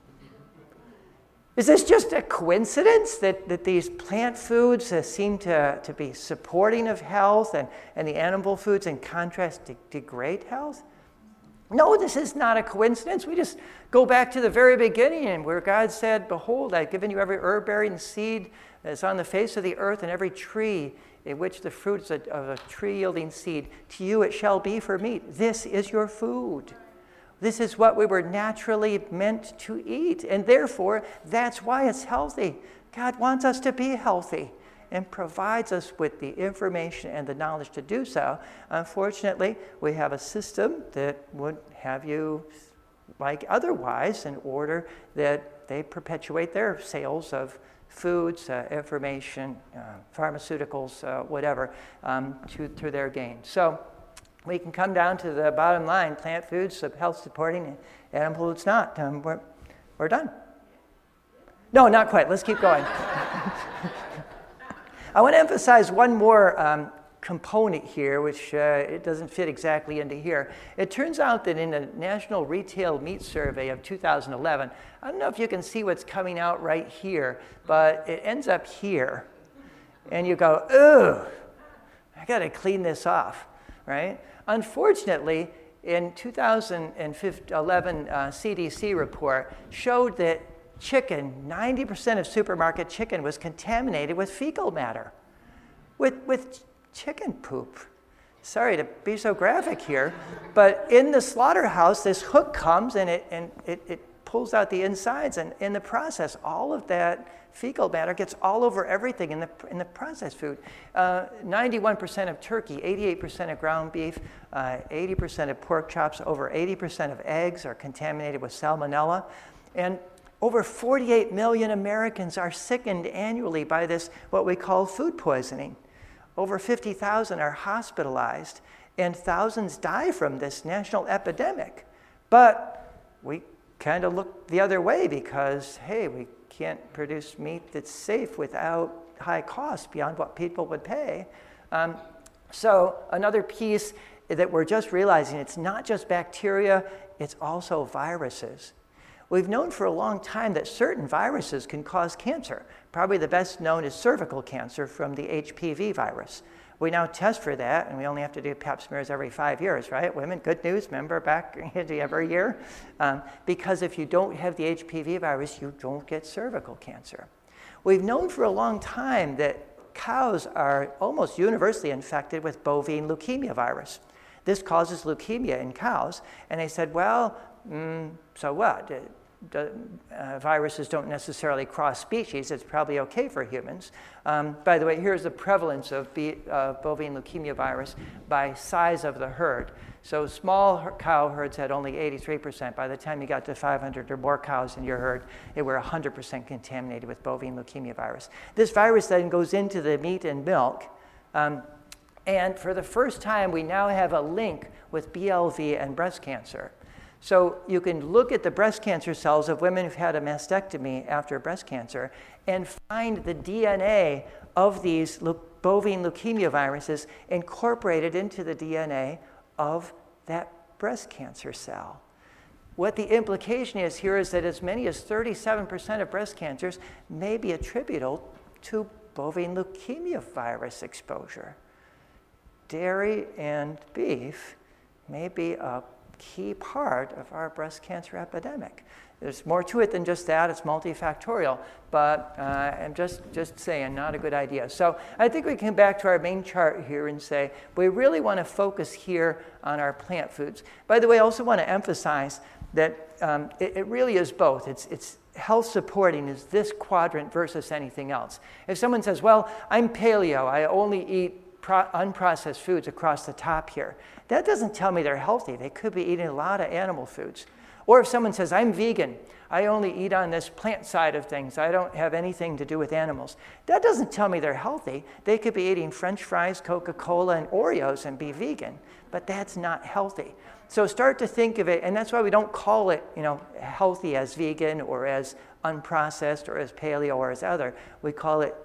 Speaker 2: Is this just a coincidence that these plant foods seem to be supporting of health and the animal foods in contrast degrade health? No, this is not a coincidence. We just go back to the very beginning where God said, "Behold, I've given you every herb bearing seed that's on the face of the earth and every tree in which the fruits of a tree yielding seed. To you it shall be for meat." This is your food. This is what we were naturally meant to eat. And therefore, that's why it's healthy. God wants us to be healthy and provides us with the information and the knowledge to do so. Unfortunately, we have a system that would have you like otherwise in order that they perpetuate their sales of foods, information, pharmaceuticals, whatever, to their gain. So we can come down to the bottom line: plant foods, health supporting, animal foods not. We're done. No, not quite. Let's keep going. I want to emphasize one more component here, which it doesn't fit exactly into here. It turns out that in the National Retail Meat Survey of 2011, I don't know if you can see what's coming out right here, but it ends up here. And you go, "Ugh, I got to clean this off," right? Unfortunately, in 2011 CDC report showed that chicken, 90% of supermarket chicken was contaminated with fecal matter, with chicken poop. Sorry to be so graphic here, but in the slaughterhouse, this hook comes and it pulls out the insides, and in the process, all of that fecal matter gets all over everything in the processed food. 91% of turkey, 88% of ground beef, 80% of pork chops, over 80% of eggs are contaminated with salmonella, and over 48 million Americans are sickened annually by this, what we call food poisoning. Over 50,000 are hospitalized, and thousands die from this national epidemic. But we kind of look the other way because, hey, we can't produce meat that's safe without high costs beyond what people would pay. So another piece that we're just realizing, it's not just bacteria, it's also viruses. We've known for a long time that certain viruses can cause cancer. Probably the best known is cervical cancer from the HPV virus. We now test for that, and we only have to do pap smears every 5 years, right? Women, good news, remember back every year? Because if you don't have the HPV virus, you don't get cervical cancer. We've known for a long time that cows are almost universally infected with bovine leukemia virus. This causes leukemia in cows, and they said, well, so what? Viruses don't necessarily cross species. It's probably okay for humans. By the way, here's the prevalence of bovine leukemia virus by size of the herd. So small cow herds had only 83%. By the time you got to 500 or more cows in your herd, they were 100% contaminated with bovine leukemia virus. This virus then goes into the meat and milk. And for the first time, we now have a link with BLV and breast cancer. So you can look at the breast cancer cells of women who've had a mastectomy after breast cancer and find the DNA of these bovine leukemia viruses incorporated into the DNA of that breast cancer cell. What the implication is here is that as many as 37% of breast cancers may be attributable to bovine leukemia virus exposure. Dairy and beef may be a key part of our breast cancer epidemic. There's more to it than just that. It's multifactorial, but I'm just saying, not a good idea. So I think we can come back to our main chart here and say, we really want to focus here on our plant foods. By the way, I also want to emphasize that it really is both. It's health supporting is this quadrant versus anything else. If someone says, well, I'm paleo, I only eat unprocessed foods across the top here, that doesn't tell me they're healthy. They could be eating a lot of animal foods. Or if someone says, I'm vegan, I only eat on this plant side of things, I don't have anything to do with animals, that doesn't tell me they're healthy. They could be eating French fries, Coca-Cola, and Oreos and be vegan, but that's not healthy. So start to think of it, and that's why we don't call it, healthy as vegan or as unprocessed or as paleo or as other. We call it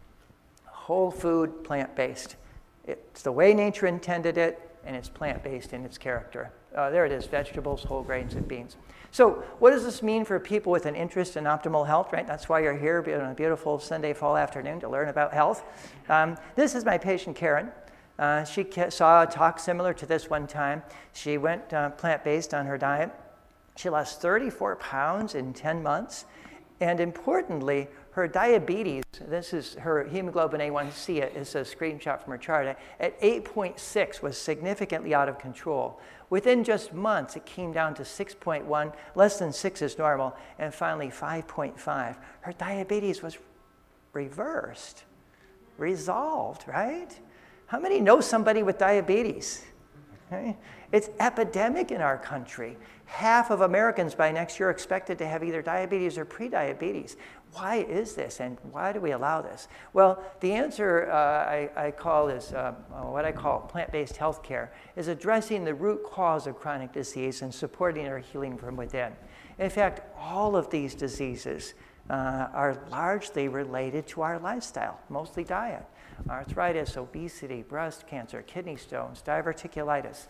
Speaker 2: whole food, plant-based. It's the way nature intended it, and it's plant-based in its character. There it is, vegetables, whole grains, and beans. So what does this mean for people with an interest in optimal health, right? That's why you're here on a beautiful Sunday fall afternoon to learn about health. This is my patient, Karen. She saw a talk similar to this one time. She went plant-based on her diet. She lost 34 pounds in 10 months. And importantly, her diabetes, this is her hemoglobin A1C, it's a screenshot from her chart, at 8.6 was significantly out of control. Within just months, it came down to 6.1, less than 6 is normal, and finally 5.5. Her diabetes was reversed, resolved, right? How many know somebody with diabetes? Okay. It's epidemic in our country. Half of Americans by next year are expected to have either diabetes or prediabetes. Why is this, and why do we allow this? Well, the answer I call is what I call plant-based healthcare, is addressing the root cause of chronic disease and supporting our healing from within. In fact, all of these diseases are largely related to our lifestyle, mostly diet. Arthritis, obesity, breast cancer, kidney stones, diverticulitis.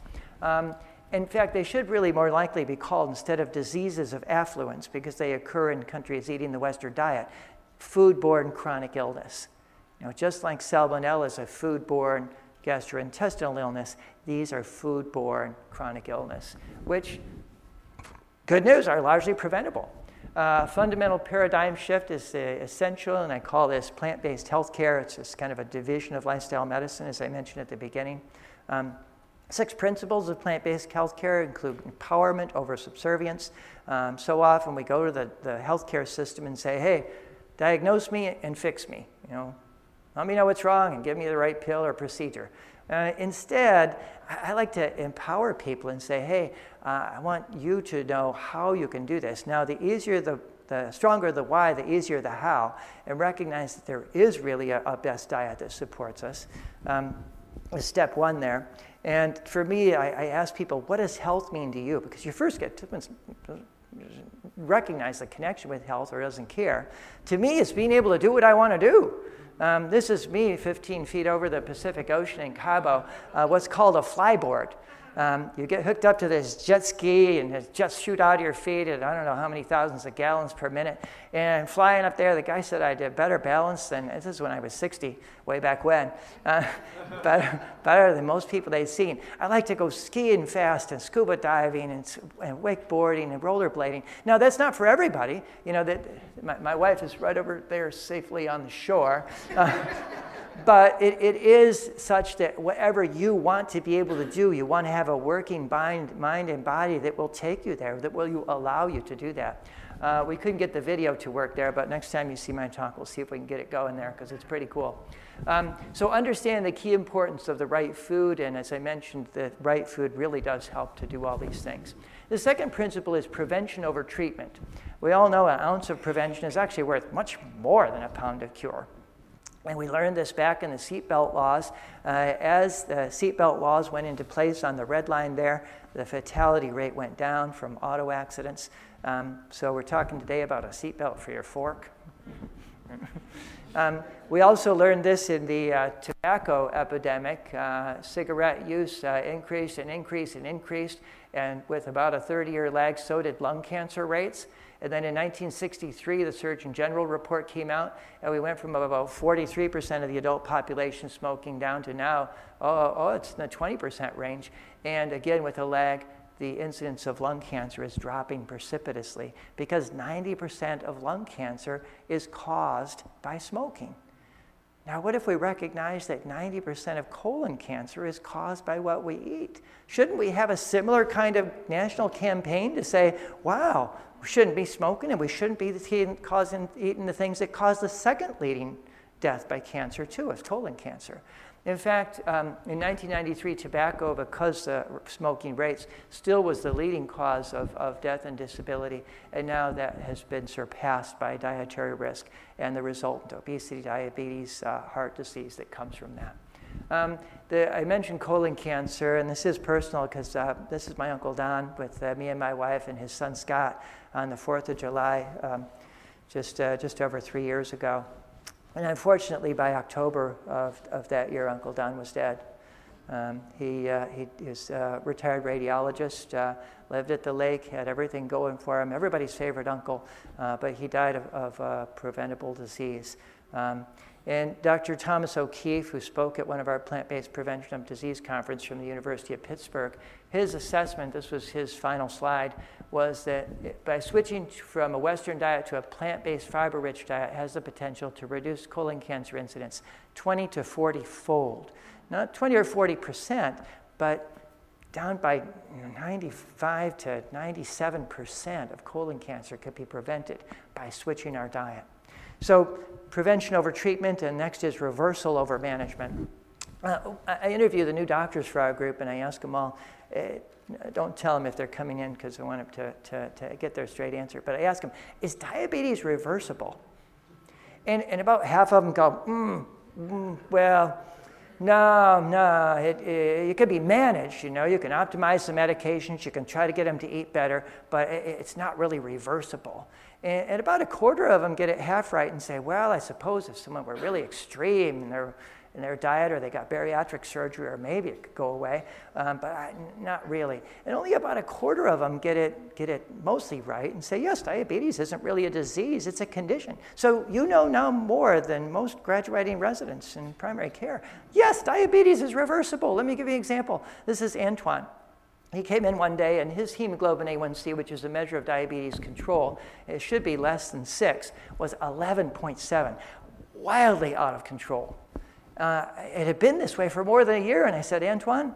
Speaker 2: In fact, they should really more likely be called, instead of diseases of affluence, because they occur in countries eating the Western diet, foodborne chronic illness. Just like salmonella is a foodborne gastrointestinal illness, these are foodborne chronic illness, which, good news, are largely preventable. Fundamental paradigm shift is essential, and I call this plant-based healthcare. It's just kind of a division of lifestyle medicine, as I mentioned at the beginning. 6 principles of plant-based healthcare include empowerment over subservience. So often we go to the healthcare system and say, hey, diagnose me and fix me. Let me know what's wrong and give me the right pill or procedure. Instead, I like to empower people and say, hey, I want you to know how you can do this. Now, the easier, the stronger the why, the easier the how, and recognize that there is really a best diet that supports us. Is step 1 there. And for me, I ask people, what does health mean to you? Because you first get to recognize the connection with health or doesn't care. To me, it's being able to do what I want to do. This is me 15 feet over the Pacific Ocean in Cabo, what's called a flyboard. You get hooked up to this jet ski and it just shoot out of your feet at I don't know how many thousands of gallons per minute. And flying up there, the guy said I did better balance than, this is when I was 60, way back when, better than most people they'd seen. I like to go skiing fast and scuba diving and wakeboarding and rollerblading. Now that's not for everybody. My wife is right over there safely on the shore. But it is such that whatever you want to be able to do, you want to have a working mind and body that will take you there, that will allow you to do that. We couldn't get the video to work there, but next time you see my talk, we'll see if we can get it going there, because it's pretty cool. So understand the key importance of the right food, and as I mentioned, the right food really does help to do all these things. The second principle is prevention over treatment. We all know an ounce of prevention is actually worth much more than a pound of cure. And we learned this back in the seatbelt laws. As the seatbelt laws went into place on the red line there, the fatality rate went down from auto accidents. So we're talking today about a seatbelt for your fork. We also learned this in the tobacco epidemic. Cigarette use increased and increased and increased, and with about a 30-year lag, so did lung cancer rates. And then in 1963, the Surgeon General report came out, and we went from about 43% of the adult population smoking down to now, it's in the 20% range. And again, with a lag, the incidence of lung cancer is dropping precipitously because 90% of lung cancer is caused by smoking. Now, what if we recognize that 90% of colon cancer is caused by what we eat? Shouldn't we have a similar kind of national campaign to say, wow, we shouldn't be smoking and we shouldn't be eating the things that cause the second leading death by cancer too, is colon cancer. In fact, in 1993, tobacco, because smoking rates still was the leading cause of death and disability, and now that has been surpassed by dietary risk and the resultant obesity, diabetes, heart disease that comes from that. I mentioned colon cancer, and this is personal because this is my Uncle Don with me and my wife and his son Scott on the 4th of July, just over 3 years ago. And unfortunately, by October of that year, Uncle Don was dead. He is a retired radiologist, lived at the lake, had everything going for him, everybody's favorite uncle, but he died of preventable disease. And Dr. Thomas O'Keefe, who spoke at one of our plant-based prevention of disease conference from the University of Pittsburgh, his assessment, this was his final slide, was that by switching from a Western diet to a plant-based fiber-rich diet has the potential to reduce colon cancer incidence 20 to 40-fold. Not 20 or 40%, but down by 95 to 97% of colon cancer could be prevented by switching our diet. So prevention over treatment, and next is reversal over management. I interview the new doctors for our group, and I ask them all, don't tell them if they're coming in because I want them to get their straight answer, but I ask them, is diabetes reversible? And about half of them go, well, no, it could be managed, you know. You can optimize the medications, you can try to get them to eat better, but it's not really reversible. And about a quarter of them get it half right and say, well, I suppose if someone were really extreme in their diet, or they got bariatric surgery, or maybe it could go away, but not really. And only about a quarter of them get it mostly right and say, yes, diabetes isn't really a disease, it's a condition. So you know now more than most graduating residents in primary care. Yes, diabetes is reversible. Let me give you an example. This is Antoine. He came in one day, and his hemoglobin A1C, which is a measure of diabetes control, it should be less than 6, was 11.7, wildly out of control. It had been this way for more than a year, and I said, Antoine,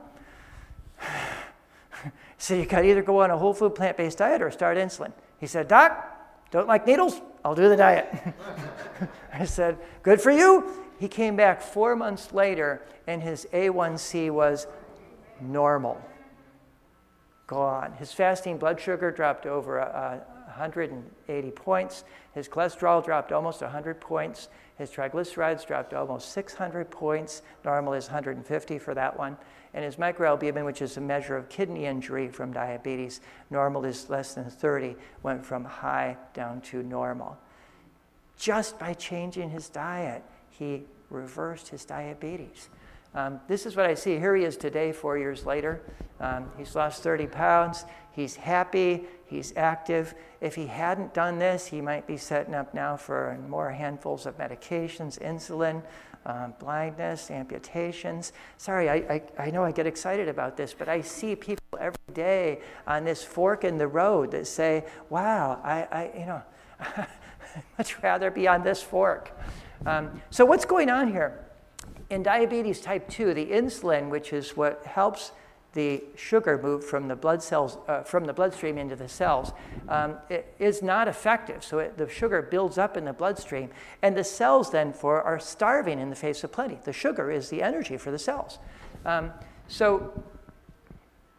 Speaker 2: so you got to either go on a whole food plant-based diet or start insulin. He said, Doc, don't like needles? I'll do the diet. I said, good for you. He came back 4 months later, and his A1C was normal. Gone. His fasting blood sugar dropped over 180 points. His cholesterol dropped almost 100 points. His triglycerides dropped almost 600 points. Normal is 150 for that one. And his microalbumin, which is a measure of kidney injury from diabetes, normal is less than 30, went from high down to normal. Just by changing his diet, he reversed his diabetes. This is what I see. Here he is today, 4 years later. He's lost 30 pounds. He's happy. He's active. If he hadn't done this, he might be setting up now for more handfuls of medications, insulin, blindness, amputations. Sorry, I know I get excited about this, but I see people every day on this fork in the road that say, wow, I'd much rather be on this fork. So what's going on here? In diabetes type 2, the insulin, which is what helps the sugar move from the blood cells, from the bloodstream into the cells, it is not effective. So the sugar builds up in the bloodstream, and the cells then are starving in the face of plenty. The sugar is the energy for the cells. So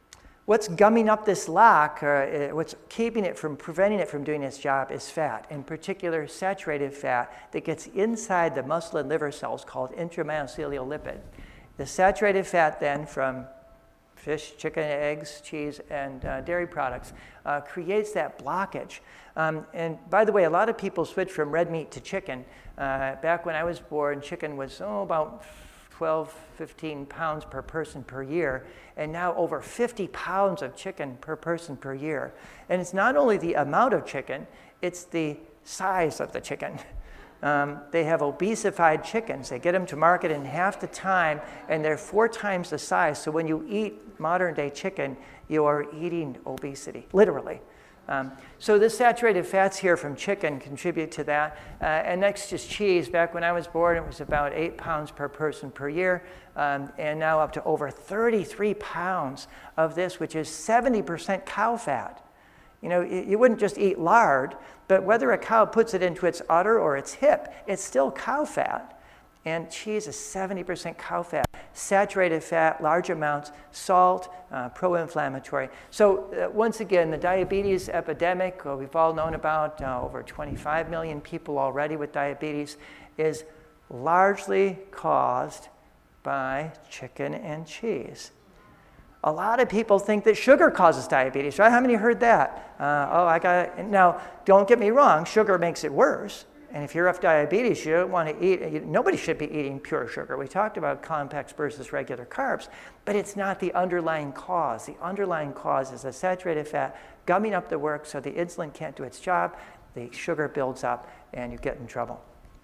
Speaker 2: What's gumming up this lock, or what's preventing it from doing its job is fat, in particular saturated fat that gets inside the muscle and liver cells called intramyocelial lipid. The saturated fat then from fish, chicken, eggs, cheese, and dairy products creates that blockage. And by the way, a lot of people switch from red meat to chicken. Back when I was born, chicken was about 12, 15 pounds per person per year, and now over 50 pounds of chicken per person per year. And it's not only the amount of chicken, it's the size of the chicken. They have obesified chickens. They get them to market in half the time, and they're 4 times the size. So when you eat modern day chicken, you are eating obesity, literally. So the saturated fats here from chicken contribute to that. And next is cheese. Back when I was born, it was about 8 pounds per person per year, and now up to over 33 pounds of this, which is 70% cow fat. You know, you wouldn't just eat lard, but whether a cow puts it into its udder or its hip, it's still cow fat. And cheese is 70% cow fat, saturated fat, large amounts, salt, pro-inflammatory. So once again, the diabetes epidemic, we've all known about, over 25 million people already with diabetes, is largely caused by chicken and cheese. A lot of people think that sugar causes diabetes, right? How many heard that? Now, don't get me wrong, sugar makes it worse. And if you have diabetes, you don't want to eat, nobody should be eating pure sugar. We talked about complex versus regular carbs, but it's not the underlying cause. The underlying cause is a saturated fat gumming up the works so the insulin can't do its job, the sugar builds up, and you get in trouble.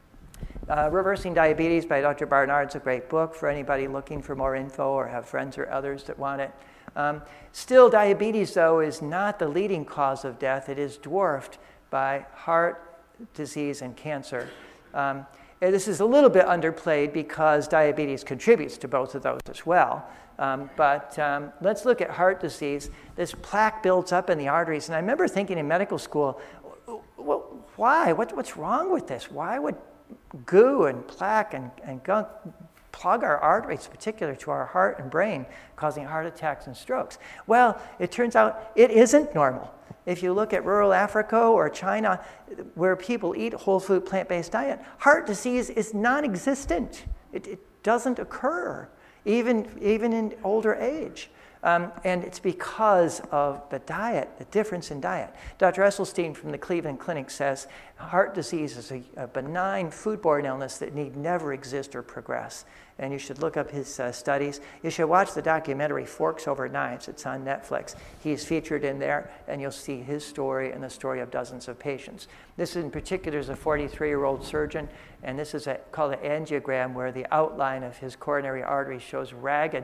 Speaker 2: Reversing Diabetes by Dr. Barnard is a great book for anybody looking for more info or have friends or others that want it. Still, diabetes, though, is not the leading cause of death. It is dwarfed by heart disease and cancer. And this is a little bit underplayed because diabetes contributes to both of those as well. But let's look at heart disease. This plaque builds up in the arteries. And I remember thinking in medical school, well, why? What's wrong with this? Why would goo and plaque and gunk plug our arteries, particularly to our heart and brain, causing heart attacks and strokes? Well, it turns out it isn't normal. If you look at rural Africa or China, where people eat whole food, plant-based diet, heart disease is non-existent. It doesn't occur, even in older age. And it's because of the diet, the difference in diet. Dr. Esselstyn from the Cleveland Clinic says heart disease is a benign foodborne illness that need never exist or progress. And you should look up his studies. You should watch the documentary Forks Over Knives. It's on Netflix. He's featured in there, and you'll see his story and the story of dozens of patients. This in particular is a 43-year-old surgeon, and this is called an angiogram where the outline of his coronary artery shows ragged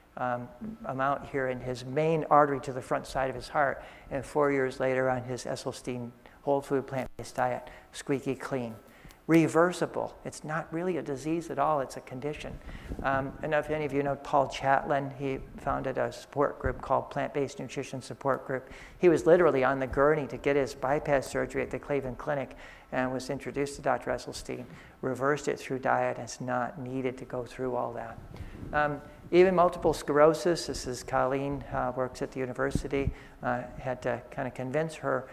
Speaker 2: amount here in his main artery to the front side of his heart, and 4 years later on his Esselstyn whole food plant-based diet, squeaky clean. Reversible. It's not really a disease at all, it's a condition. And if any of you know Paul Chatlin, he founded a support group called Plant-Based Nutrition Support Group. He was literally on the gurney to get his bypass surgery at the Cleveland Clinic and was introduced to Dr. Esselstyn, reversed it through diet, and it's not needed to go through all that. Even multiple sclerosis, this is Colleen, works at the university, had to kind of convince her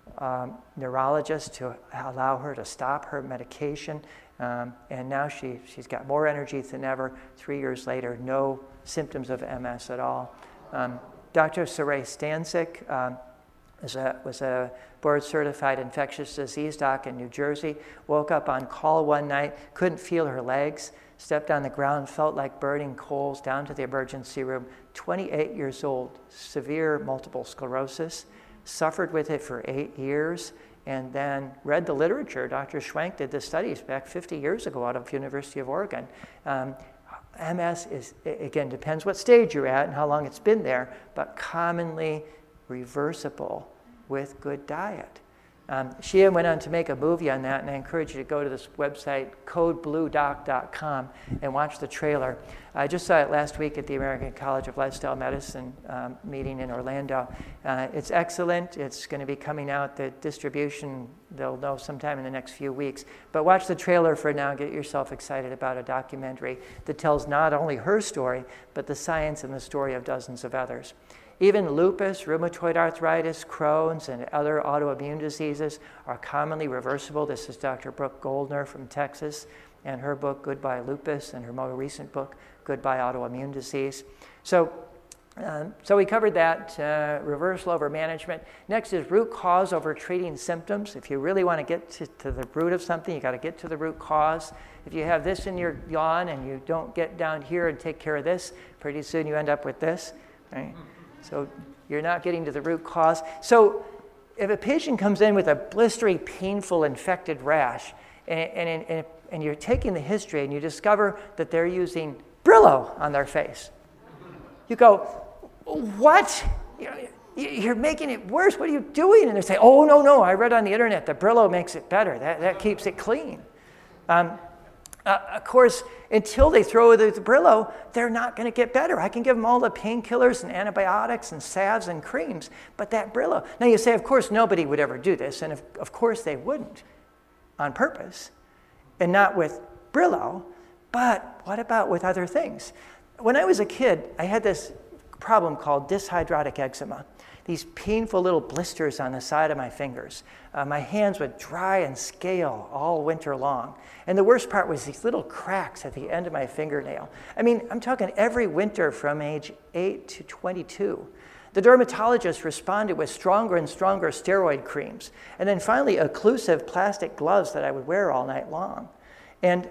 Speaker 2: neurologist to allow her to stop her medication. And now she's got more energy than ever. 3 years later, no symptoms of MS at all. Dr. Saray Stanzik was a board-certified infectious disease doc in New Jersey, woke up on call one night, couldn't feel her legs, stepped on the ground, felt like burning coals, down to the emergency room, 28 years old, severe multiple sclerosis, suffered with it for 8 years, and then read the literature. Dr. Schwenk did the studies back 50 years ago out of University of Oregon. MS is, again, depends what stage you're at and how long it's been there, but commonly reversible with good diet. She went on to make a movie on that, and I encourage you to go to this website, codebluedoc.com, and watch the trailer. I just saw it last week at the American College of Lifestyle Medicine meeting in Orlando. It's excellent. It's going to be coming out. The distribution, they'll know sometime in the next few weeks. But watch the trailer for now. Get yourself excited about a documentary that tells not only her story, but the science and the story of dozens of others. Even lupus, rheumatoid arthritis, Crohn's, and other autoimmune diseases are commonly reversible. This is Dr. Brooke Goldner from Texas, and her book, Goodbye Lupus, and her more recent book, Goodbye Autoimmune Disease. So we covered that, reversal over management. Next is root cause over treating symptoms. If you really want to get to the root of something, you got to get to the root cause. If you have this in your yawn and you don't get down here and take care of this, pretty soon you end up with this, right? So you're not getting to the root cause. So if a patient comes in with a blistering, painful, infected rash, and you're taking the history and you discover that they're using Brillo on their face, you go, what? You're making it worse. What are you doing? And they say, oh, no, I read on the internet that Brillo makes it better. That keeps it clean. Of course, until they throw the Brillo, they're not going to get better. I can give them all the painkillers and antibiotics and salves and creams, but that Brillo. Now you say, of course, nobody would ever do this, and of course they wouldn't on purpose, and not with Brillo, but what about with other things? When I was a kid, I had this problem called dyshydrotic eczema. These painful little blisters on the side of my fingers. My hands would dry and scale all winter long. And the worst part was these little cracks at the end of my fingernail. I mean, I'm talking every winter from age 8 to 22. The dermatologist responded with stronger and stronger steroid creams. And then finally, occlusive plastic gloves that I would wear all night long. And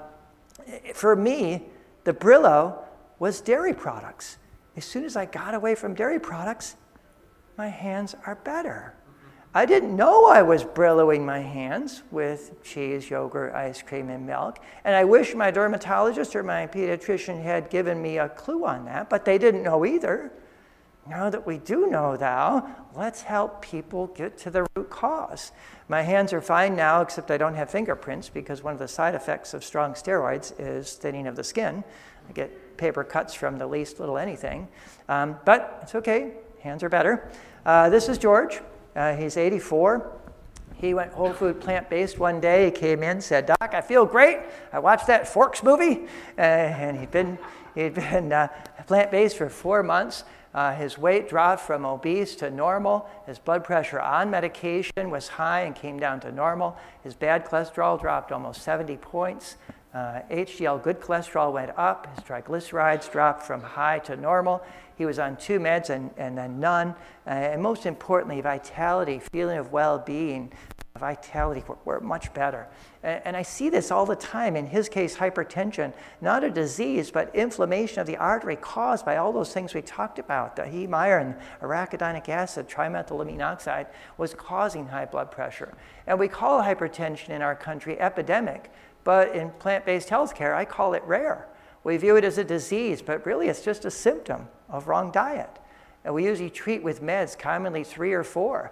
Speaker 2: for me, the Brillo was dairy products. As soon as I got away from dairy products, my hands are better. I didn't know I was Brilloing my hands with cheese, yogurt, ice cream, and milk. And I wish my dermatologist or my pediatrician had given me a clue on that, but they didn't know either. Now that we do know, though, let's help people get to the root cause. My hands are fine now, except I don't have fingerprints because one of the side effects of strong steroids is thinning of the skin. I get paper cuts from the least little anything. But it's okay. Hands are better. This is George. He's 84. He went whole food plant-based one day. He came in, said, Doc, I feel great. I watched that Forks movie. And he'd been plant-based for 4 months. His weight dropped from obese to normal. His blood pressure on medication was high and came down to normal. His bad cholesterol dropped almost 70 points. HDL good cholesterol went up. His triglycerides dropped from high to normal. He was on 2 meds and then none. And most importantly, vitality, feeling of well-being, vitality were much better. And I see this all the time. In his case, hypertension, not a disease, but inflammation of the artery caused by all those things we talked about. The heme iron, arachidonic acid, trimethylamine oxide was causing high blood pressure. And we call hypertension in our country epidemic, but in plant-based healthcare, I call it rare. We view it as a disease, but really it's just a symptom of wrong diet. And we usually treat with meds, commonly 3 or 4.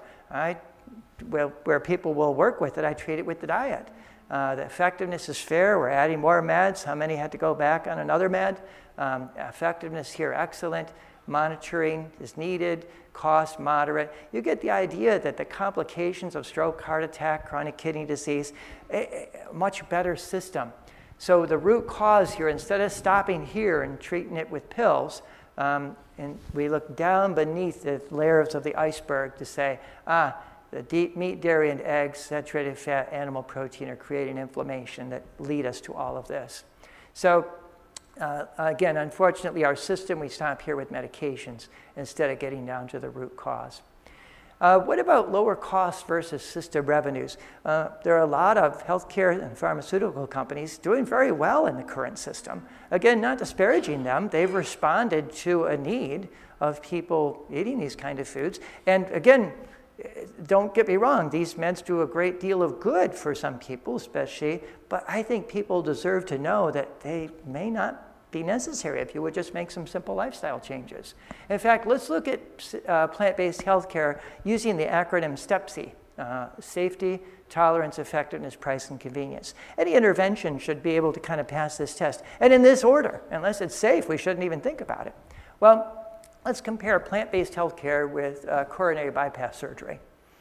Speaker 2: Where people will work with it, I treat it with the diet. The effectiveness is fair. We're adding more meds. How many had to go back on another med? Effectiveness here, excellent. Monitoring is needed. Cost, moderate. You get the idea that the complications of stroke, heart attack, chronic kidney disease, a much better system. So the root cause here, instead of stopping here and treating it with pills, and we look down beneath the layers of the iceberg to say, the meat, dairy, and eggs, saturated fat, animal protein are creating inflammation that lead us to all of this. So again, unfortunately, our system, we stop here with medications instead of getting down to the root cause. What about lower costs versus system revenues? There are a lot of healthcare and pharmaceutical companies doing very well in the current system. Again, not disparaging them. They've responded to a need of people eating these kind of foods. And again, don't get me wrong, these meds do a great deal of good for some people, especially, but I think people deserve to know that they may not be necessary if you would just make some simple lifestyle changes. In fact, let's look at plant-based healthcare using the acronym STEPSI, safety, tolerance, effectiveness, price, and convenience. Any intervention should be able to kind of pass this test. And in this order, unless it's safe, we shouldn't even think about it. Well, let's compare plant-based healthcare with coronary bypass surgery.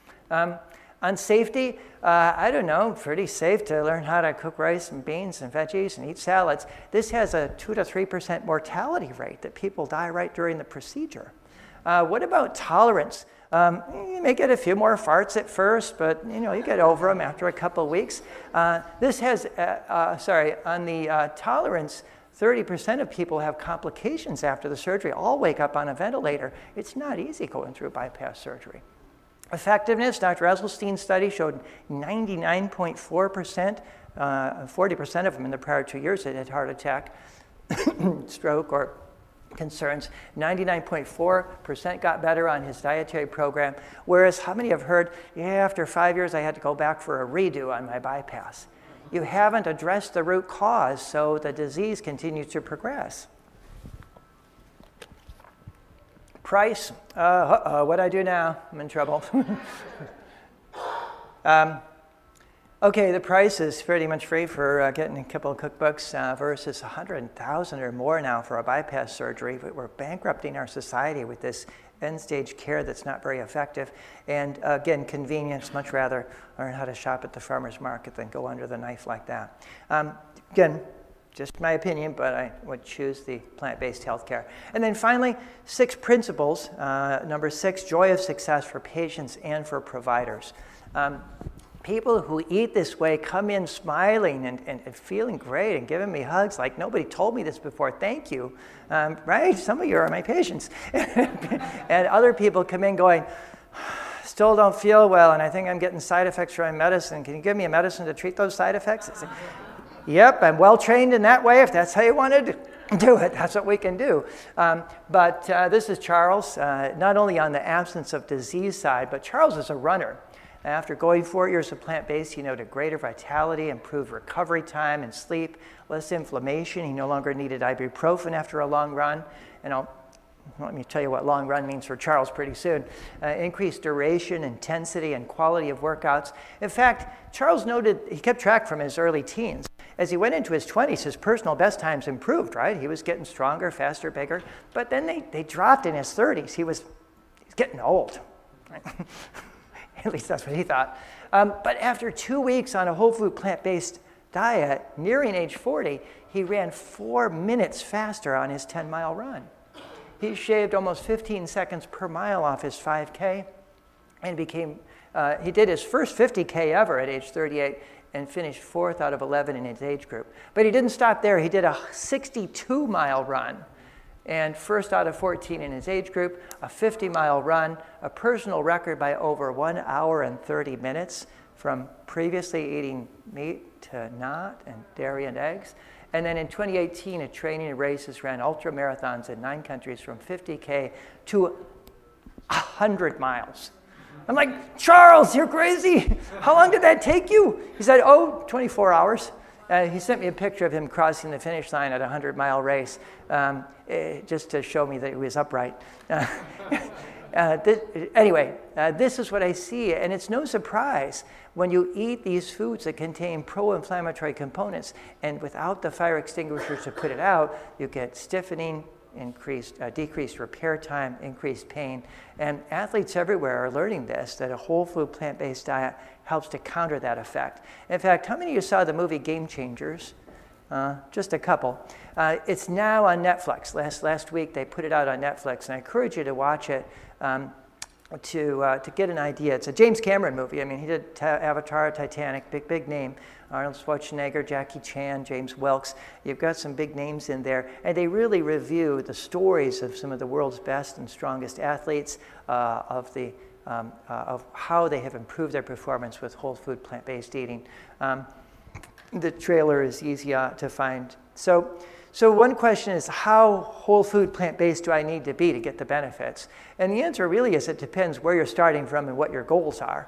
Speaker 2: On safety, I don't know, pretty safe to learn how to cook rice and beans and veggies and eat salads. This has a 2 to 3% mortality rate that people die right during the procedure. What about tolerance? You may get a few more farts at first, but you get over them after a couple of weeks. This has, on the tolerance, 30% of people have complications after the surgery, all wake up on a ventilator. It's not easy going through bypass surgery. Effectiveness, Dr. Esselstyn's study showed 99.4%, 40% of them in the prior 2 years that had heart attack, stroke, or concerns. 99.4% got better on his dietary program, whereas how many have heard, yeah, after 5 years I had to go back for a redo on my bypass? You haven't addressed the root cause, so the disease continues to progress. Price, what do I do now? I'm in trouble. Okay, the price is pretty much free for getting a couple of cookbooks versus $100,000 or more now for a bypass surgery. But we're bankrupting our society with this end-stage care that's not very effective. And again, convenience, much rather learn how to shop at the farmer's market than go under the knife like that. Again, just my opinion, but I would choose the plant-based healthcare. And then finally, 6 principles. Number 6, joy of success for patients and for providers. People who eat this way come in smiling and feeling great and giving me hugs like nobody told me this before, thank you. Right? Some of you are my patients. And other people come in going, still don't feel well, and I think I'm getting side effects from my medicine. Can you give me a medicine to treat those side effects? I say, yep, I'm well trained in that way. If that's how you want to do it, that's what we can do. But this is Charles, not only on the absence of disease side, but Charles is a runner. After going 4 years of plant-based, he noted greater vitality, improved recovery time and sleep, less inflammation. He no longer needed ibuprofen after a long run. And let me tell you what long run means for Charles pretty soon. Increased duration, intensity, and quality of workouts. In fact, Charles noted he kept track from his early teens. As he went into his 20s, his personal best times improved, right? He was getting stronger, faster, bigger. But then they dropped in his 30s. He's getting old. Right? At least that's what he thought. But after 2 weeks on a whole food plant-based diet, nearing age 40, he ran 4 minutes faster on his 10-mile run. He shaved almost 15 seconds per mile off his 5K and he did his first 50K ever at age 38 and finished 4th out of 11 in his age group. But he didn't stop there. He did a 62-mile run and 1st out of 14 in his age group, a 50-mile run, a personal record by over 1 hour and 30 minutes from previously eating meat to not, and dairy and eggs. And then in 2018, at training and races, ran ultra marathons in 9 countries from 50K to 100 miles. I'm like, Charles, you're crazy. How long did that take you? He said, 24 hours. He sent me a picture of him crossing the finish line at a 100-mile race, just to show me that he was upright. Anyway, this is what I see, and it's no surprise when you eat these foods that contain pro-inflammatory components, and without the fire extinguishers to put it out, you get stiffening, decreased repair time, increased pain. And athletes everywhere are learning this, that a whole food plant-based diet helps to counter that effect. In fact, how many of you saw the movie Game Changers? Just a couple. It's now on Netflix. Last week they put it out on Netflix, and I encourage you to watch it to get an idea. It's a James Cameron movie. I mean, he did Avatar, Titanic, big name. Arnold Schwarzenegger, Jackie Chan, James Wilkes. You've got some big names in there, and they really review the stories of some of the world's best and strongest athletes, of how they have improved their performance with whole food plant-based eating. The trailer is easy to find. So one question is, how whole food plant-based do I need to be to get the benefits? And the answer really is it depends where you're starting from and what your goals are.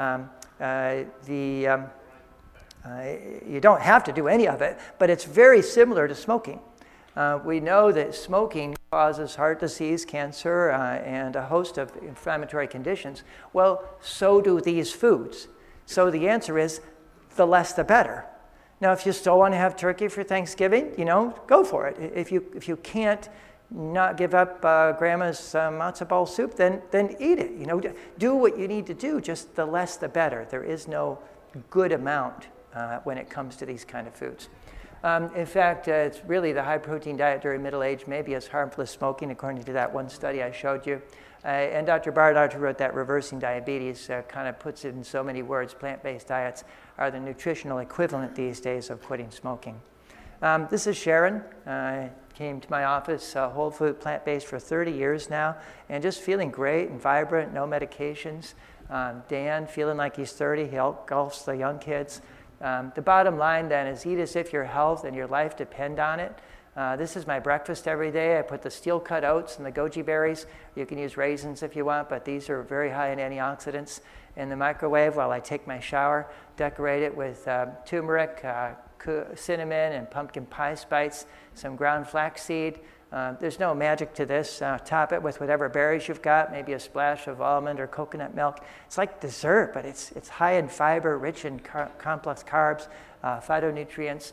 Speaker 2: You don't have to do any of it, but it's very similar to smoking. We know that smoking causes heart disease, cancer, and a host of inflammatory conditions. Well, so do these foods. So the answer is, the less the better. Now, if you still want to have turkey for Thanksgiving, go for it. If you can't not give up grandma's matzo ball soup, then eat it. Do what you need to do. Just the less the better. There is no good amount when it comes to these kind of foods. In fact, it's really the high-protein diet during middle age may be as harmful as smoking, according to that one study I showed you. And Dr. Barnard, who wrote that Reversing Diabetes, kind of puts it in so many words. Plant-based diets are the nutritional equivalent these days of quitting smoking. This is Sharon. Came to my office, whole food, plant-based for 30 years now, and just feeling great and vibrant, no medications. Dan, feeling like he's 30, he golfs the young kids. The bottom line then is eat as if your health and your life depend on it. This is my breakfast every day. I put the steel-cut oats and the goji berries. You can use raisins if you want, but these are very high in antioxidants. In the microwave while I take my shower, decorate it with turmeric, cinnamon, and pumpkin pie spice, some ground flaxseed. There's no magic to this. Top it with whatever berries you've got, maybe a splash of almond or coconut milk. It's like dessert, but it's high in fiber, rich in complex carbs, phytonutrients.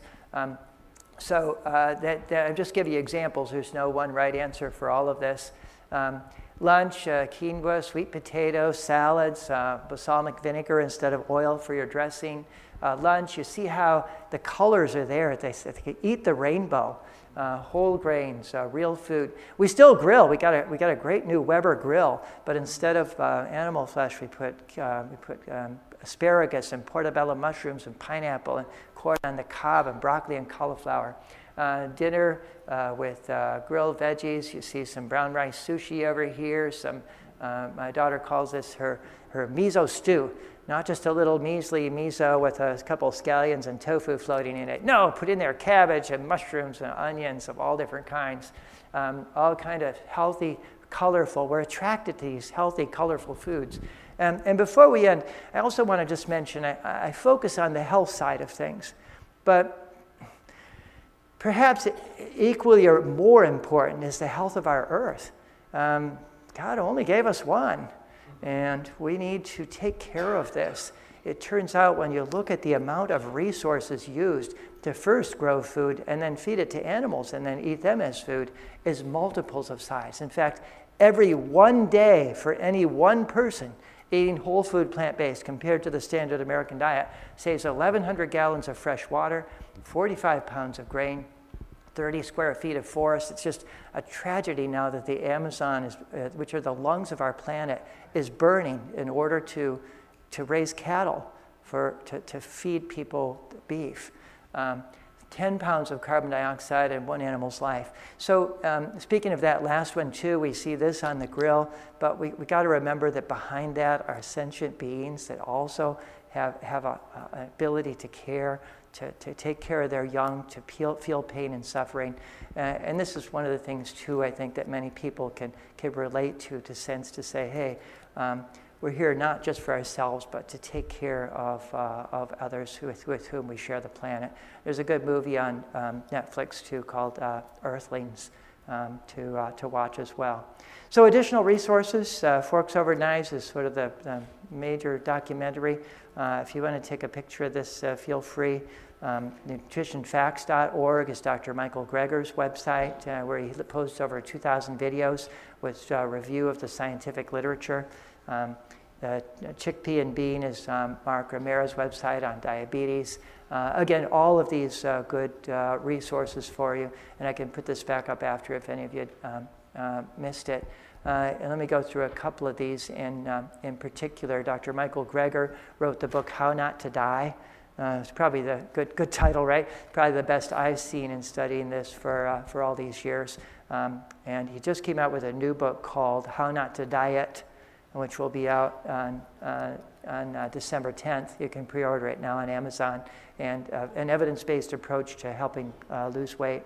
Speaker 2: I'm just giving you examples. There's no one right answer for all of this. Lunch, quinoa, sweet potatoes, salads, balsamic vinegar instead of oil for your dressing. Lunch, you see how the colors are there. They eat the rainbow. Whole grains, real food. We still grill. We got a great new Weber grill, but instead of animal flesh, we put asparagus and portobello mushrooms and pineapple and corn on the cob and broccoli and cauliflower. Dinner with grilled veggies. You see some brown rice sushi over here. My daughter calls this her miso stew. Not just a little measly miso with a couple of scallions and tofu floating in it. No, put in there cabbage and mushrooms and onions of all different kinds. All kind of healthy, colorful. We're attracted to these healthy, colorful foods. And before we end, I also want to just mention, I focus on the health side of things. But perhaps equally or more important is the health of our earth. God only gave us one. And we need to take care of this. It turns out when you look at the amount of resources used to first grow food and then feed it to animals and then eat them as food is multiples of size. In fact, every one day for any one person eating whole food plant-based compared to the standard American diet saves 1,100 gallons of fresh water, 45 pounds of grain, 30 square feet of forest. It's just a tragedy now that the Amazon, which are the lungs of our planet, is burning in order to raise cattle, to feed people beef. 10 pounds of carbon dioxide in one animal's life. So speaking of that last one too, we see this on the grill, but we got to remember that behind that are sentient beings that also have an ability to care, to take care of their young, to feel pain and suffering. And this is one of the things, too, I think that many people can relate to sense, to say, hey, we're here not just for ourselves, but to take care of others with whom we share the planet. There's a good movie on Netflix, too, called Earthlings to watch as well. So additional resources, Forks Over Knives is sort of the major documentary. If you want to take a picture of this, feel free. Nutritionfacts.org is Dr. Michael Greger's website, where he posts over 2,000 videos with a review of the scientific literature. Chickpea and Bean is Mark Romera's website on diabetes. Again, all of these good resources for you, and I can put this back up after if any of you missed it. And let me go through a couple of these in particular. Dr. Michael Greger wrote the book How Not to Die. It's probably the good title, right? Probably the best I've seen in studying this for all these years. And he just came out with a new book called How Not to Diet, which will be out on December 10th. You can pre-order it now on Amazon. And an evidence-based approach to helping lose weight.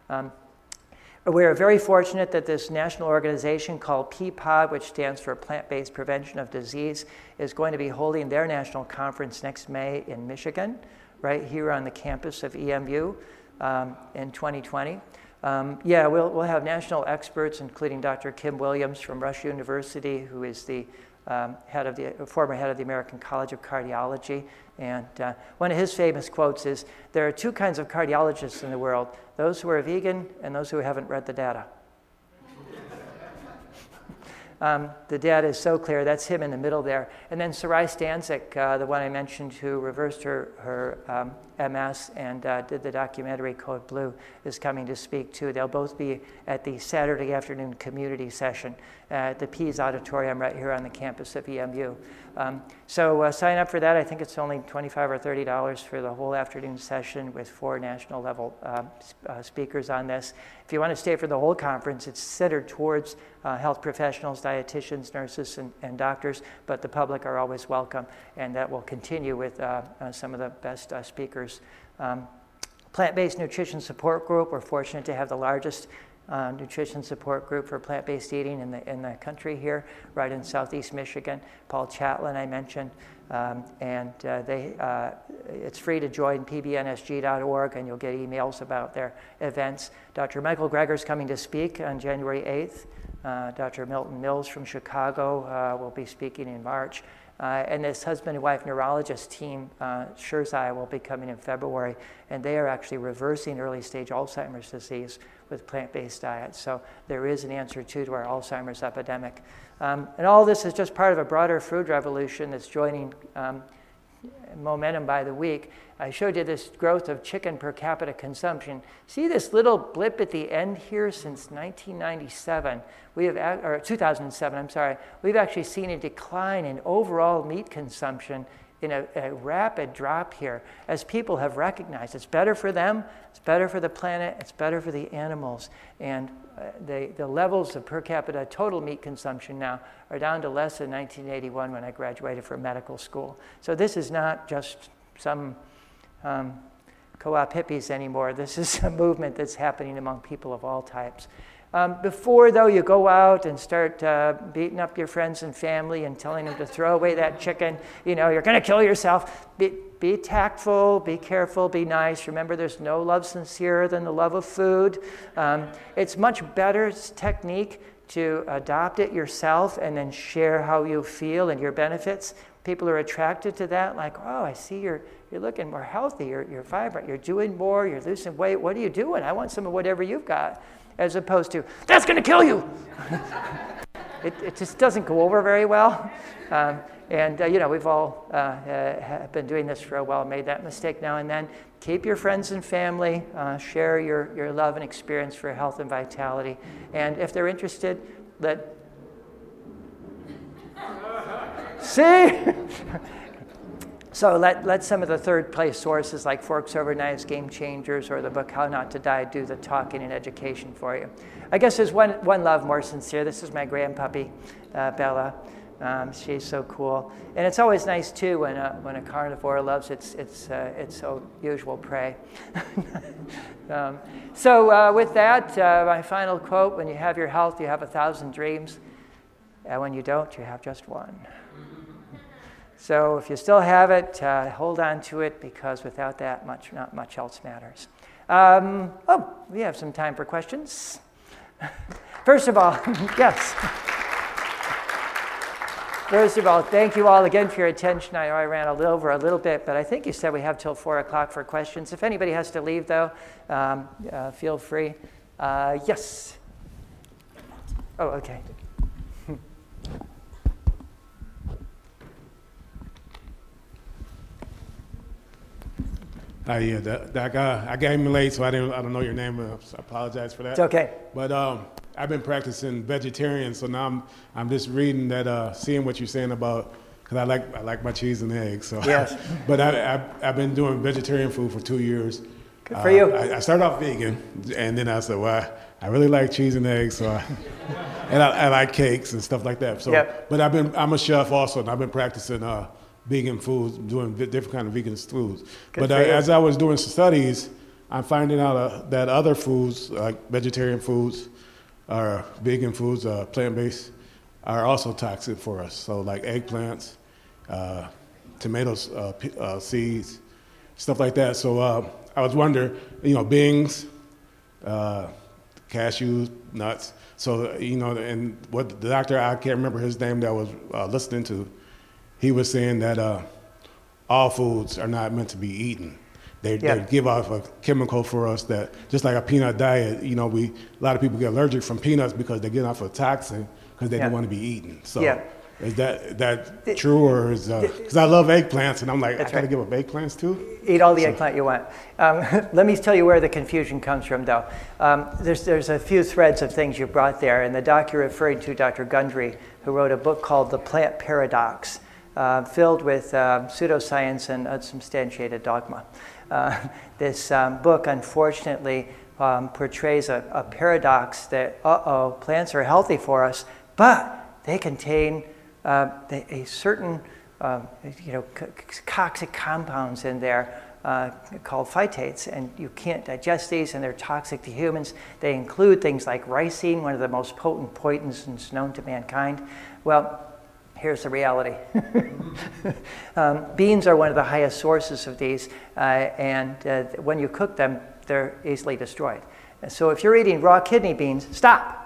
Speaker 2: We're very fortunate that this national organization called PPOD, which stands for Plant-Based Prevention of Disease, is going to be holding their national conference next May in Michigan, right here on the campus of EMU in 2020. We'll have national experts, including Dr. Kim Williams from Rush University, who is the former head of the American College of Cardiology. And one of his famous quotes is, there are two kinds of cardiologists in the world, those who are vegan and those who haven't read the data. The data is so clear. That's him in the middle there. And then Sarai Stanzik, the one I mentioned who reversed her MS and did the documentary Code Blue, is coming to speak too. They'll both be at the Saturday afternoon community session at the Pease Auditorium right here on the campus of EMU. So sign up for that. I think it's only $25 or $30 for the whole afternoon session with 4 national level speakers on this. If you want to stay for the whole conference, it's centered towards health professionals, dietitians, nurses, and doctors, but the public are always welcome, and that will continue with some of the best speakers. Plant-based nutrition support group, we're fortunate to have the largest nutrition support group for plant-based eating in the country here, right in Southeast Michigan. Paul Chatlin, I mentioned, it's free to join, pbnsg.org, and you'll get emails about their events. Dr. Michael Greger's coming to speak on January 8th. Dr. Milton Mills from Chicago will be speaking in March. And this husband and wife neurologist team, Shirzai, will be coming in February, and they are actually reversing early stage Alzheimer's disease with plant-based diets. So there is an answer to our Alzheimer's epidemic. And all this is just part of a broader food revolution that's joining momentum by the week. I showed you this growth of chicken per capita consumption. See this little blip at the end here since 1997? Or 2007, I'm sorry. We've actually seen a decline in overall meat consumption in a rapid drop here as people have recognized it's better for them, it's better for the planet, it's better for the animals. And the levels of per capita total meat consumption now are down to less than 1981 when I graduated from medical school. So this is not just some co-op hippies anymore. This is a movement that's happening among people of all types. Before, though, you go out and start beating up your friends and family and telling them to throw away that chicken, you're going to kill yourself. Be tactful, be careful, be nice. Remember, there's no love sincerer than the love of food. It's much better technique to adopt it yourself and then share how you feel and your benefits. People are attracted to that, like, oh, I see you're looking more healthy, you're vibrant, you're doing more, you're losing weight. What are you doing? I want some of whatever you've got. As opposed to, that's going to kill you. It just doesn't go over very well. We've all have been doing this for a while, made that mistake now and then. Keep your friends and family, share your love and experience for health and vitality. And if they're interested, see? So let some of the third place sources like Forks Over Knives, Game Changers, or the book How Not to Die do the talking and education for you. I guess there's one love more sincere. This is my grandpuppy, Bella. She's so cool. And it's always nice, too, when a carnivore loves its so usual prey. With that, my final quote, when you have your health, you have 1,000 dreams. And when you don't, you have just one. So if you still have it, hold on to it, because without that, not much else matters. We have some time for questions. First of all, yes. First of all, thank you all again for your attention. I know I ran over a little bit, but I think you said we have till 4 o'clock for questions. If anybody has to leave, though, feel free. Yes. Oh, okay.
Speaker 4: Yeah, Doc, I got him late, so I don't know your name. So I apologize for that.
Speaker 2: It's okay.
Speaker 4: But I've been practicing vegetarian, so now I'm just reading that, seeing what you're saying about, because I like my cheese and eggs. So
Speaker 2: yes.
Speaker 4: But I've been doing vegetarian food for 2 years.
Speaker 2: Good for you.
Speaker 4: I started off vegan, and then I said, well, I really like cheese and eggs, so I like cakes and stuff like that. So,
Speaker 2: yep.
Speaker 4: But I'm a chef also, and I've been practicing vegan foods, doing different kind of vegan foods. But as I was doing studies, I'm finding out that other foods, like vegetarian foods, or vegan foods, plant-based, are also toxic for us. So like eggplants, tomatoes, seeds, stuff like that. So I was wondering, beans, cashews, nuts. So, and what the doctor, I can't remember his name that I was listening to, he was saying that all foods are not meant to be eaten, They give off a chemical for us that, just like a peanut diet, a lot of people get allergic from peanuts because they get off a toxin because they don't want to be eaten. So is that true, or is, because I love eggplants and I'm like, I gotta give up eggplants too?
Speaker 2: Eat all the eggplant you want. Let me tell you where the confusion comes from though. There's a few threads of things you brought there, and the doc you're referring to, Dr. Gundry, who wrote a book called The Plant Paradox, filled with pseudoscience and unsubstantiated dogma. This book, unfortunately, portrays a paradox that, plants are healthy for us, but they contain a certain, toxic compounds in there called phytates, and you can't digest these, and they're toxic to humans. They include things like ricin, one of the most potent poisons known to mankind. Well, here's the reality. Beans are one of the highest sources of these, and when you cook them, they're easily destroyed. And so if you're eating raw kidney beans, stop.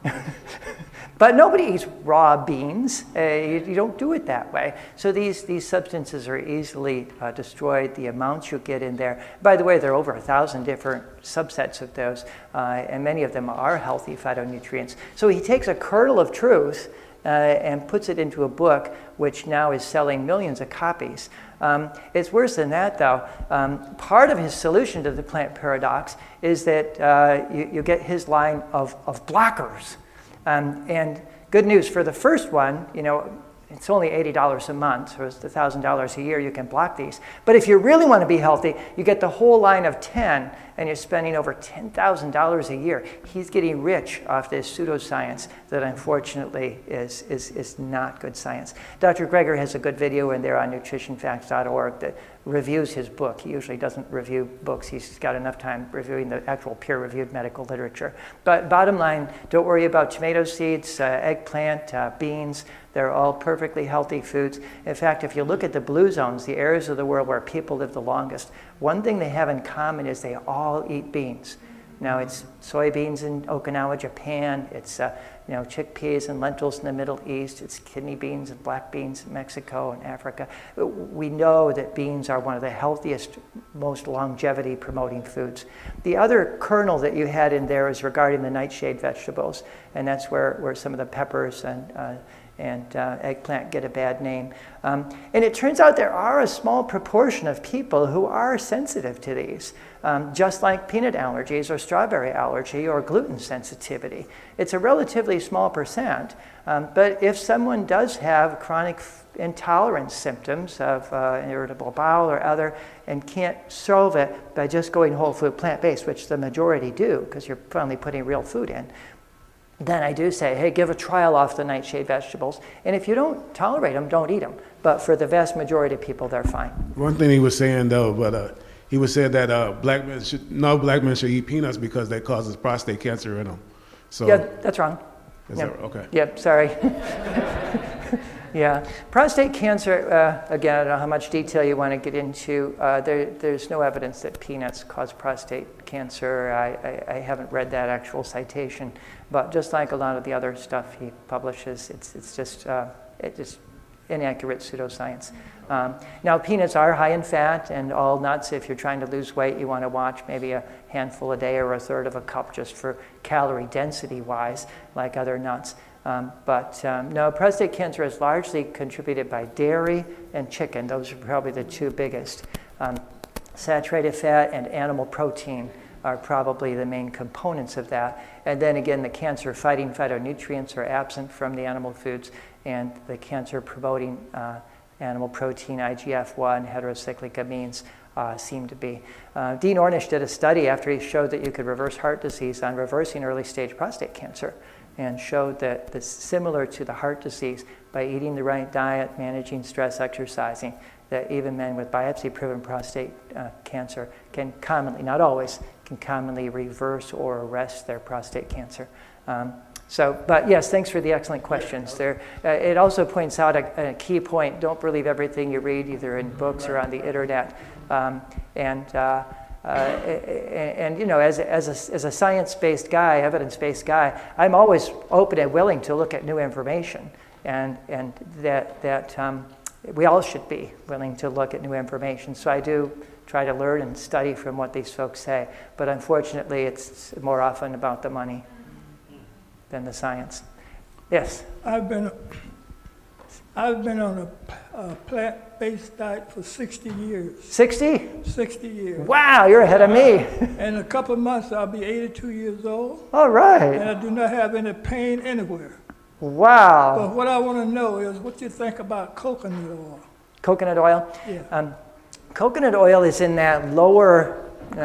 Speaker 2: But nobody eats raw beans. You don't do it that way. So these substances are easily destroyed. The amounts you get in there, by the way, there are over 1,000 different subsets of those, and many of them are healthy phytonutrients. So he takes a kernel of truth and puts it into a book which now is selling millions of copies. It's worse than that, though. Part of his solution to the plant paradox is that you get his line of blockers. And good news for the first one, it's only $80 a month, or it's $1,000 a year, you can block these. But if you really want to be healthy, you get the whole line of 10, and you're spending over $10,000 a year. He's getting rich off this pseudoscience that unfortunately is not good science. Dr. Greger has a good video in there on nutritionfacts.org that reviews his book. He usually doesn't review books. He's got enough time reviewing the actual peer-reviewed medical literature. But bottom line, don't worry about tomato seeds, eggplant, beans. They're all perfectly healthy foods. In fact, if you look at the blue zones, the areas of the world where people live the longest, one thing they have in common is they all eat beans. Now, it's soybeans in Okinawa, Japan. It's chickpeas and lentils in the Middle East. It's kidney beans and black beans in Mexico and Africa. We know that beans are one of the healthiest, most longevity-promoting foods. The other kernel that you had in there is regarding the nightshade vegetables, and that's where some of the peppers and eggplant get a bad name. And it turns out there are a small proportion of people who are sensitive to these, just like peanut allergies or strawberry allergy or gluten sensitivity. It's a relatively small percent, but if someone does have chronic intolerance symptoms of irritable bowel or other and can't solve it by just going whole food plant-based, which the majority do because you're finally putting real food in, then I do say, hey, give a trial off the nightshade vegetables. And if you don't tolerate them, don't eat them. But for the vast majority of people, they're fine.
Speaker 4: One thing he was saying, though, he was saying that no black men should eat peanuts because that causes prostate cancer in them. So
Speaker 2: yeah, that's wrong.
Speaker 4: Is that okay?
Speaker 2: Yep, sorry. Yeah, prostate cancer, again, I don't know how much detail you want to get into. There's no evidence that peanuts cause prostate cancer. I haven't read that actual citation, but just like a lot of the other stuff he publishes, it's just inaccurate pseudoscience. Now, peanuts are high in fat, and all nuts, if you're trying to lose weight, you want to watch maybe a handful a day or a third of a cup just for calorie density-wise, like other nuts. No, prostate cancer is largely contributed by dairy and chicken. Those are probably the two biggest. Saturated fat and animal protein are probably the main components of that. And then again, the cancer-fighting phytonutrients are absent from the animal foods, and the cancer-promoting animal protein, IGF-1, heterocyclic amines, seem to be. Dean Ornish did a study after he showed that you could reverse heart disease on reversing early-stage prostate cancer, and showed that this similar to the heart disease, by eating the right diet, managing stress, exercising, that even men with biopsy-proven prostate cancer can commonly, not always, can commonly reverse or arrest their prostate cancer. But yes, thanks for the excellent questions. It also points out a key point. Don't believe everything you read, either in books or on the internet. As a science-based guy, evidence-based guy, I'm always open and willing to look at new information, and that we all should be willing to look at new information. So I do try to learn and study from what these folks say. But unfortunately, it's more often about the money than the science. Yes?
Speaker 5: I've been on a plant-based diet for 60 years.
Speaker 2: 60?
Speaker 5: 60 years.
Speaker 2: Wow, you're ahead of me.
Speaker 5: In a couple of months, I'll be 82 years old.
Speaker 2: All right.
Speaker 5: And I do not have any pain anywhere.
Speaker 2: Wow.
Speaker 5: But what I want to know is what you think about coconut oil.
Speaker 2: Coconut oil?
Speaker 5: Yeah.
Speaker 2: Coconut oil is in that lower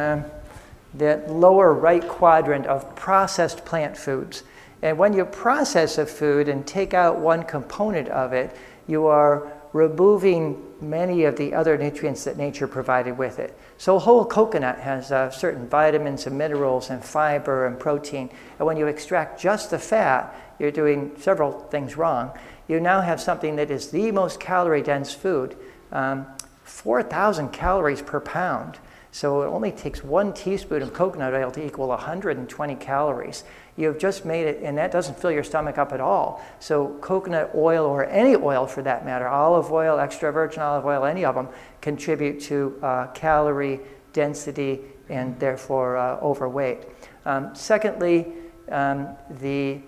Speaker 2: right quadrant of processed plant foods. And when you process a food and take out one component of it, you are removing many of the other nutrients that nature provided with it. So whole coconut has certain vitamins and minerals and fiber and protein. And when you extract just the fat, you're doing several things wrong. You now have something that is the most calorie-dense food, 4,000 calories per pound. So it only takes 1 teaspoon of coconut oil to equal 120 calories. You've just made it, and that doesn't fill your stomach up at all. So coconut oil, or any oil for that matter, olive oil, extra virgin olive oil, any of them, contribute to calorie density and therefore overweight. Secondly, the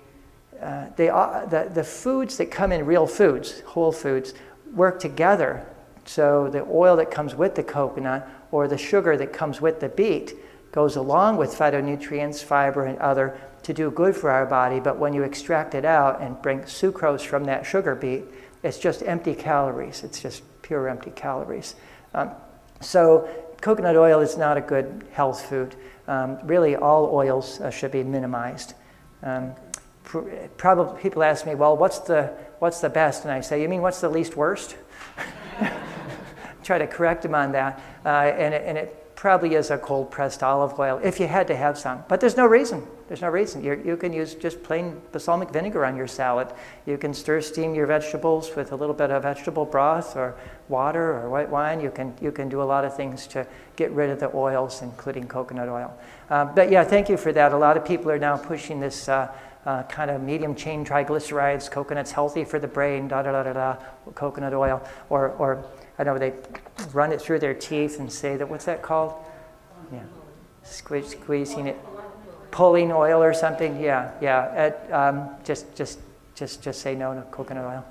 Speaker 2: foods that come in real foods, whole foods, work together. So the oil that comes with the coconut or the sugar that comes with the beet goes along with phytonutrients, fiber, and other to do good for our body. But when you extract it out and bring sucrose from that sugar beet, it's just empty calories. It's just pure empty calories. So coconut oil is not a good health food. Really, all oils should be minimized. Probably people ask me, well, what's the best? And I say, you mean what's the least worst? Try to correct them on that. And it probably is a cold pressed olive oil if you had to have some. But there's no reason. There's no reason. You can use just plain balsamic vinegar on your salad. You can stir steam your vegetables with a little bit of vegetable broth or water or white wine. You can do a lot of things to get rid of the oils, including coconut oil. But yeah, thank you for that. A lot of people are now pushing this kind of medium chain triglycerides. Coconut's healthy for the brain, coconut oil. Or I know they run it through their teeth and say that, what's that called? Yeah, squeezing it, pulling oil or something. Yeah. Just say no to coconut oil.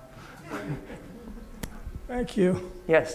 Speaker 5: Thank you.
Speaker 2: Yes.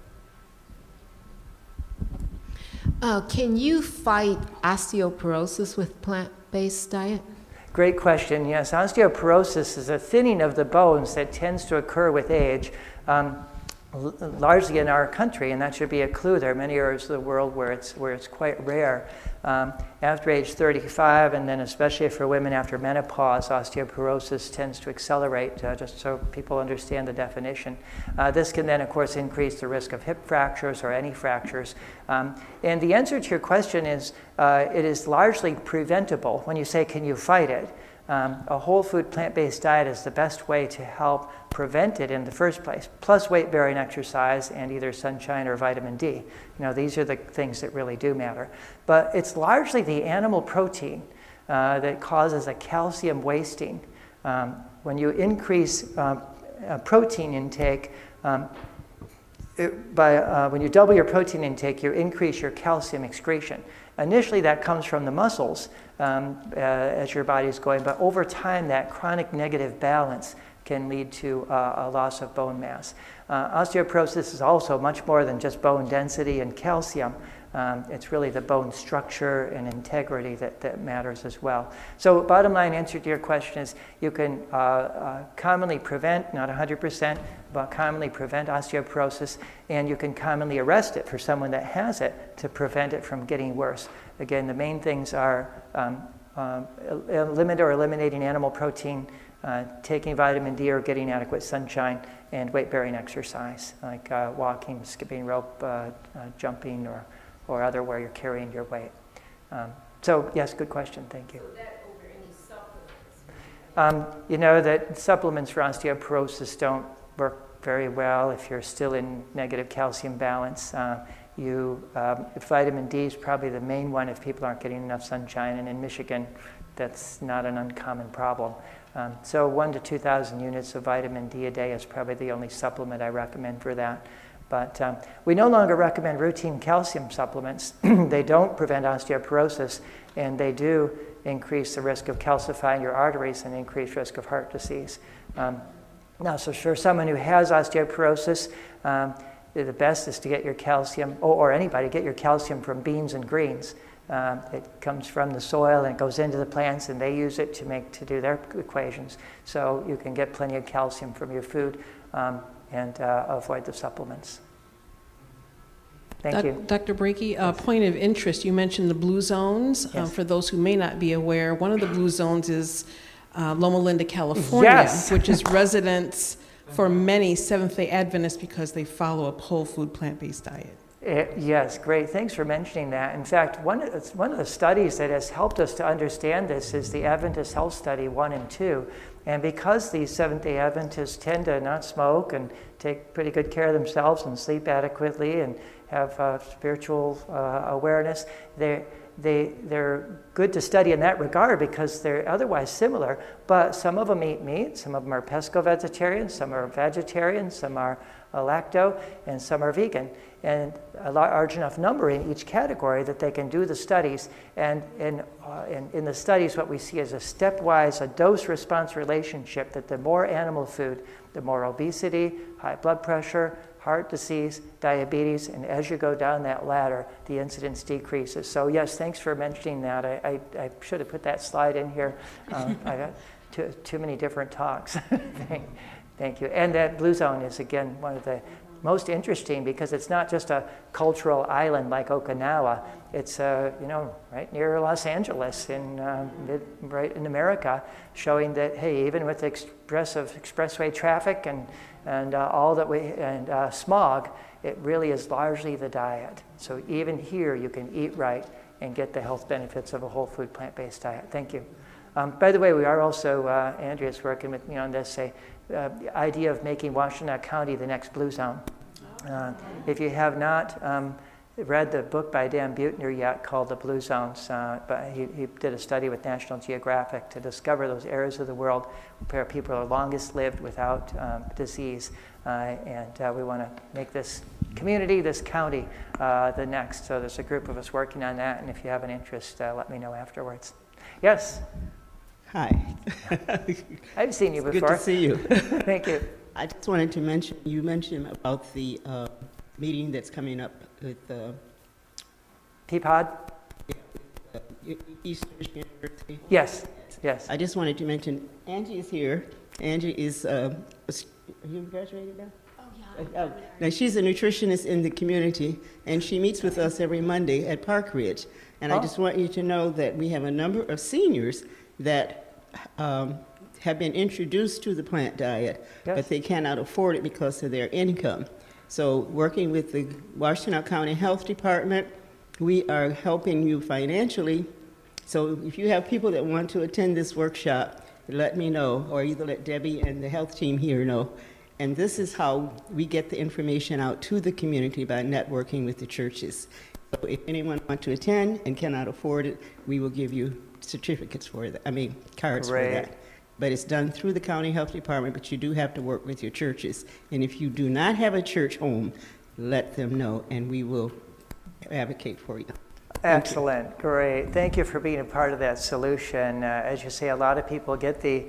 Speaker 6: Can you fight osteoporosis with plant-based diet?
Speaker 2: Great question. Yes, osteoporosis is a thinning of the bones that tends to occur with age. Largely in our country, and that should be a clue. There are many areas of the world where it's quite rare. After age 35, and then especially for women after menopause, osteoporosis tends to accelerate, just so people understand the definition. This can then, of course, increase the risk of hip fractures or any fractures. And the answer to your question is it is largely preventable. When you say, can you fight it? A whole food plant-based diet is the best way to help prevent it in the first place, plus weight-bearing exercise and either sunshine or vitamin D. You know, these are the things that really do matter. But it's largely the animal protein that causes a calcium wasting. When you increase protein intake, when you double your protein intake, you increase your calcium excretion. Initially, that comes from the muscles as your body is going, but over time, that chronic negative balance can lead to a loss of bone mass. Osteoporosis is also much more than just bone density and calcium. It's really the bone structure and integrity that matters as well. So bottom line answer to your question is you can commonly prevent, not 100%, but commonly prevent osteoporosis, and you can commonly arrest it for someone that has it to prevent it from getting worse. Again, the main things are eliminating animal protein, taking vitamin D or getting adequate sunshine, and weight-bearing exercise, like walking, skipping rope, jumping, or other where you're carrying your weight. So yes, good question, thank you.
Speaker 6: So that over any supplements?
Speaker 2: You know that supplements for osteoporosis don't work very well if you're still in negative calcium balance. Vitamin D is probably the main one if people aren't getting enough sunshine, and in Michigan, that's not an uncommon problem. So 1,000 to 2,000 units of vitamin D a day is probably the only supplement I recommend for that. But we no longer recommend routine calcium supplements. They don't prevent osteoporosis, and they do increase the risk of calcifying your arteries and increase risk of heart disease. Now, so for someone who has osteoporosis, the best is to get your calcium, or anybody, get your calcium from beans and greens. It comes from the soil and it goes into the plants, and they use it to do their equations. So you can get plenty of calcium from your food and avoid the supplements. Thank you.
Speaker 1: Dr. Breaky, point of interest, you mentioned the blue zones.
Speaker 2: Yes.
Speaker 1: For those who may not be aware, one of the blue zones is Loma Linda, California,
Speaker 2: Yes.
Speaker 1: which is residence for many Seventh-day Adventists because they follow a whole food plant-based diet.
Speaker 2: Yes, great. Thanks for mentioning that. In fact, one of the studies that has helped us to understand this is the Adventist Health Study 1 and 2. And because these Seventh-day Adventists tend to not smoke and take pretty good care of themselves and sleep adequately and have spiritual awareness, they're good to study in that regard because they're otherwise similar. But some of them eat meat, some of them are pesco-vegetarians, some are vegetarian, some are lacto, and some are vegan. And a large enough number in each category that they can do the studies. And in the studies, what we see is a stepwise, a dose-response relationship that the more animal food, the more obesity, high blood pressure, heart disease, diabetes, and as you go down that ladder, the incidence decreases. So yes, thanks for mentioning that. I should have put that slide in here. I got too many different talks. Thank you. And that blue zone is, again, one of the most interesting because it's not just a cultural island like Okinawa. It's right near Los Angeles, right in America, showing that hey, even with expressway traffic and smog, it really is largely the diet. So even here, you can eat right and get the health benefits of a whole food plant-based diet. Thank you. By the way, we are also, Andrea's working with me on this, the idea of making Washtenaw County the next blue zone. If you have not read the book by Dan Buettner yet called The Blue Zones, but he did a study with National Geographic to discover those areas of the world where people are longest lived without disease. And we want to make this community, this county, the next. So there's a group of us working on that, and if you have an interest, let me know afterwards. Yes?
Speaker 7: Hi.
Speaker 2: I've seen you before.
Speaker 7: Good to see you.
Speaker 2: Thank you.
Speaker 7: I just wanted to mention, you mentioned about the meeting that's coming up with
Speaker 2: Peapod?
Speaker 7: Eastern University.
Speaker 2: Yes, yes.
Speaker 7: I just wanted to mention, Angie is here. Angie is, are you graduated now? Oh, yeah. Now, she's a nutritionist in the community, and she meets with us every Monday at Park Ridge. And I just want you to know that we have a number of seniors that have been introduced to the plant diet,
Speaker 2: yes,
Speaker 7: but they cannot afford it because of their income. So working with the Washtenaw County Health Department, we are helping you financially. So if you have people that want to attend this workshop, let me know, or either let Debbie and the health team here know. And this is how we get the information out to the community, by networking with the churches. So if anyone wants to attend and cannot afford it, we will give you certificates for that, cards for that. But it's done through the county health department, but you do have to work with your churches. And if you do not have a church home, let them know, and we will advocate for you.
Speaker 2: Excellent, great. Thank you for being a part of that solution. As you say, a lot of people get the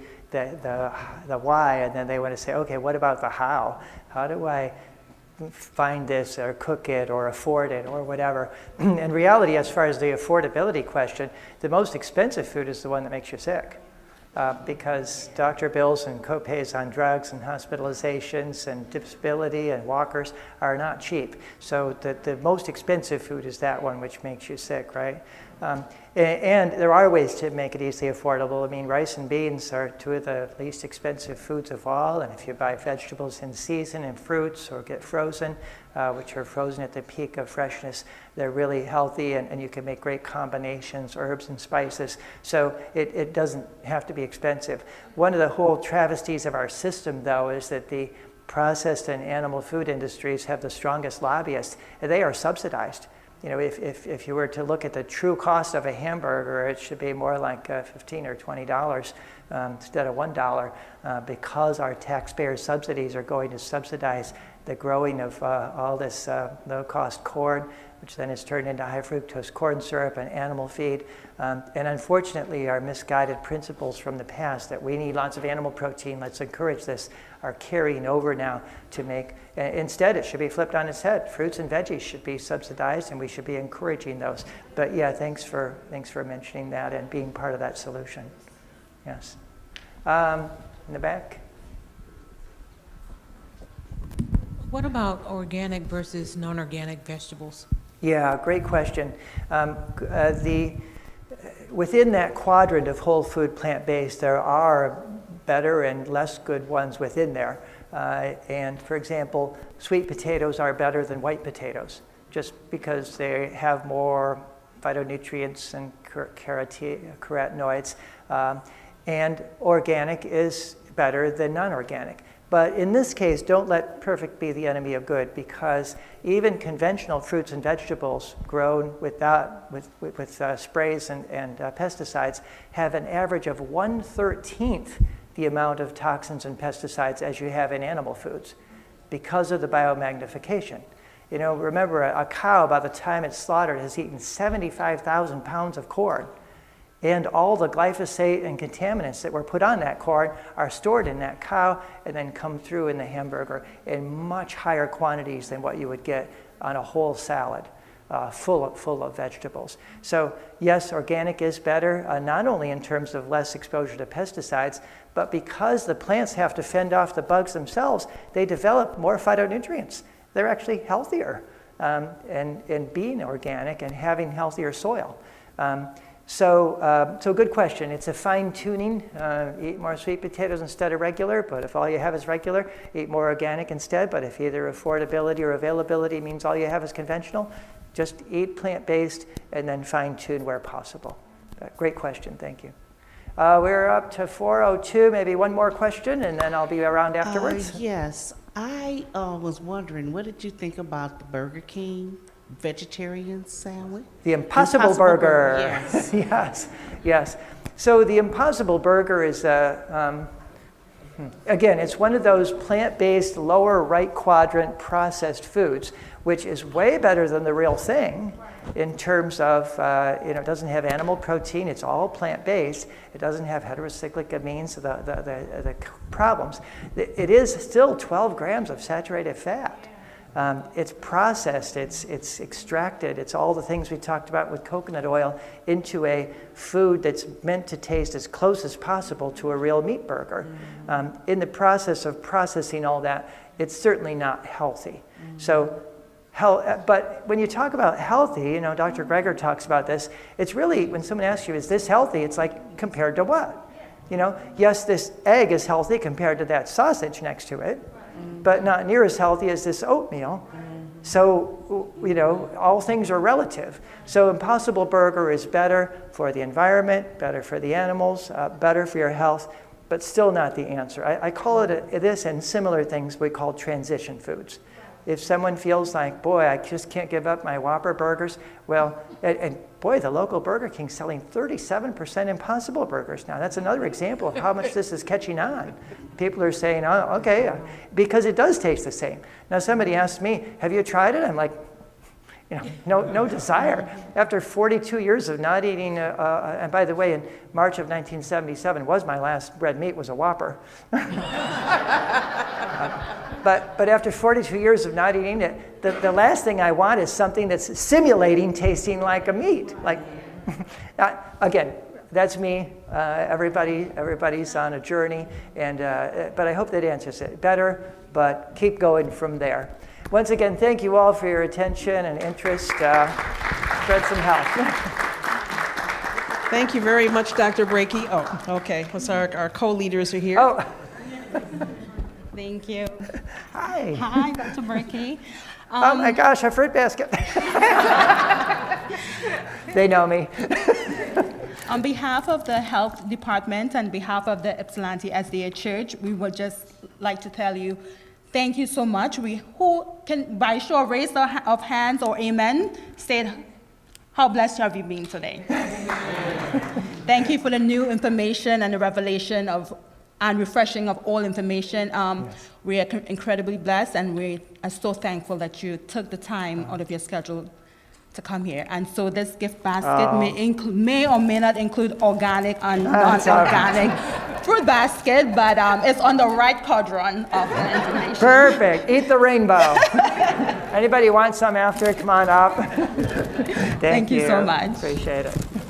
Speaker 2: why, and then they want to say, okay, what about the how? How do I find this or cook it or afford it or whatever? In reality, as far as the affordability question, the most expensive food is the one that makes you sick. Because doctor bills and copays on drugs and hospitalizations and disability and walkers are not cheap. So the most expensive food is that one which makes you sick, right? And there are ways to make it easily affordable. I mean, rice and beans are two of the least expensive foods of all. And if you buy vegetables in season and fruits or get frozen, which are frozen at the peak of freshness, they're really healthy, and you can make great combinations, herbs and spices. So it doesn't have to be expensive. One of the whole travesties of our system, though, is that the processed and animal food industries have the strongest lobbyists, and they are subsidized. You know, if you were to look at the true cost of a hamburger, it should be more like $15 or $20 instead of $1, because our taxpayer subsidies are going to subsidize the growing of all this low-cost corn, which then is turned into high fructose corn syrup and animal feed. And unfortunately, our misguided principles from the past that we need lots of animal protein, let's encourage this, are carrying over now to make, instead it should be flipped on its head. Fruits and veggies should be subsidized, and we should be encouraging those. But yeah, thanks for mentioning that and being part of that solution. Yes. In the back.
Speaker 8: What about organic versus non-organic vegetables?
Speaker 2: Yeah, great question. Within that quadrant of whole food plant-based, there are better and less good ones within there. And for example, sweet potatoes are better than white potatoes, just because they have more phytonutrients and carotenoids. And organic is better than non-organic. But in this case, don't let perfect be the enemy of good, because even conventional fruits and vegetables grown with sprays and pesticides have an average of 1/13 the amount of toxins and pesticides as you have in animal foods because of the biomagnification. You know, remember, a cow, by the time it's slaughtered, has eaten 75,000 pounds of corn. And all the glyphosate and contaminants that were put on that corn are stored in that cow and then come through in the hamburger in much higher quantities than what you would get on a whole salad full of vegetables. So yes, organic is better, not only in terms of less exposure to pesticides, but because the plants have to fend off the bugs themselves, they develop more phytonutrients. They're actually healthier in being organic and having healthier soil. So good question. It's a fine-tuning. Eat more sweet potatoes instead of regular, but if all you have is regular, eat more organic instead. But if either affordability or availability means all you have is conventional, just eat plant-based and then fine-tune where possible. Great question. Thank you. We're up to 4:02. Maybe one more question, and then I'll be around afterwards.
Speaker 9: Yes. I was wondering, what did you think about the Burger King vegetarian sandwich?
Speaker 2: The Impossible Burger.
Speaker 9: Yes.
Speaker 2: Yes, yes. So the Impossible Burger is, again, it's one of those plant-based lower right quadrant processed foods, which is way better than the real thing in terms of, it doesn't have animal protein, it's all plant-based, it doesn't have heterocyclic amines, the problems. It is still 12 grams of saturated fat. It's processed, it's extracted, it's all the things we talked about with coconut oil into a food that's meant to taste as close as possible to a real meat burger. In the process of processing all that, it's certainly not healthy. So, but when you talk about healthy, Dr. Greger talks about this, it's really, when someone asks you, is this healthy? It's like, compared to what? Yes, this egg is healthy compared to that sausage next to it, but not near as healthy as this oatmeal. So, all things are relative. So Impossible Burger is better for the environment, better for the animals, better for your health, but still not the answer. I call it this and similar things we call transition foods. If someone feels like, boy, I just can't give up my Whopper burgers, well, and boy, the local Burger King's selling 37% Impossible Burgers now. That's another example of how much this is catching on. People are saying, oh, okay, because it does taste the same. Now, somebody asked me, have you tried it? I'm like, no desire. After 42 years of not eating, and by the way, in March of 1977 was my last red meat, was a Whopper. But after 42 years of not eating it, the last thing I want is something that's simulating tasting like a meat. Like, again, that's me. Everybody's on a journey, but I hope that answers it better. But keep going from there. Once again, thank you all for your attention and interest. Spread some health.
Speaker 1: Thank you very much, Dr. Brakey. Oh, okay. Our co-leaders are here.
Speaker 2: Oh.
Speaker 10: Thank you.
Speaker 2: Hi.
Speaker 10: Hi, Dr. Brakey.
Speaker 2: Oh my gosh, a fruit basket. They know me.
Speaker 10: On behalf of the health department and behalf of the Ypsilanti SDA Church, we would just like to tell you Thank you so much. Who can, by show of raise of hands or amen, state how blessed have you been today? Thank you for the new information and the revelation of and refreshing of all information. We are incredibly blessed, and we are so thankful that you took the time out of your schedule to come here. And so this gift basket may or may not include organic and non-organic fruit basket, but it's on the right quadrant of the information.
Speaker 2: Perfect. Eat the rainbow. Anybody want some after? Come on up.
Speaker 10: Thank you so much.
Speaker 2: Appreciate it.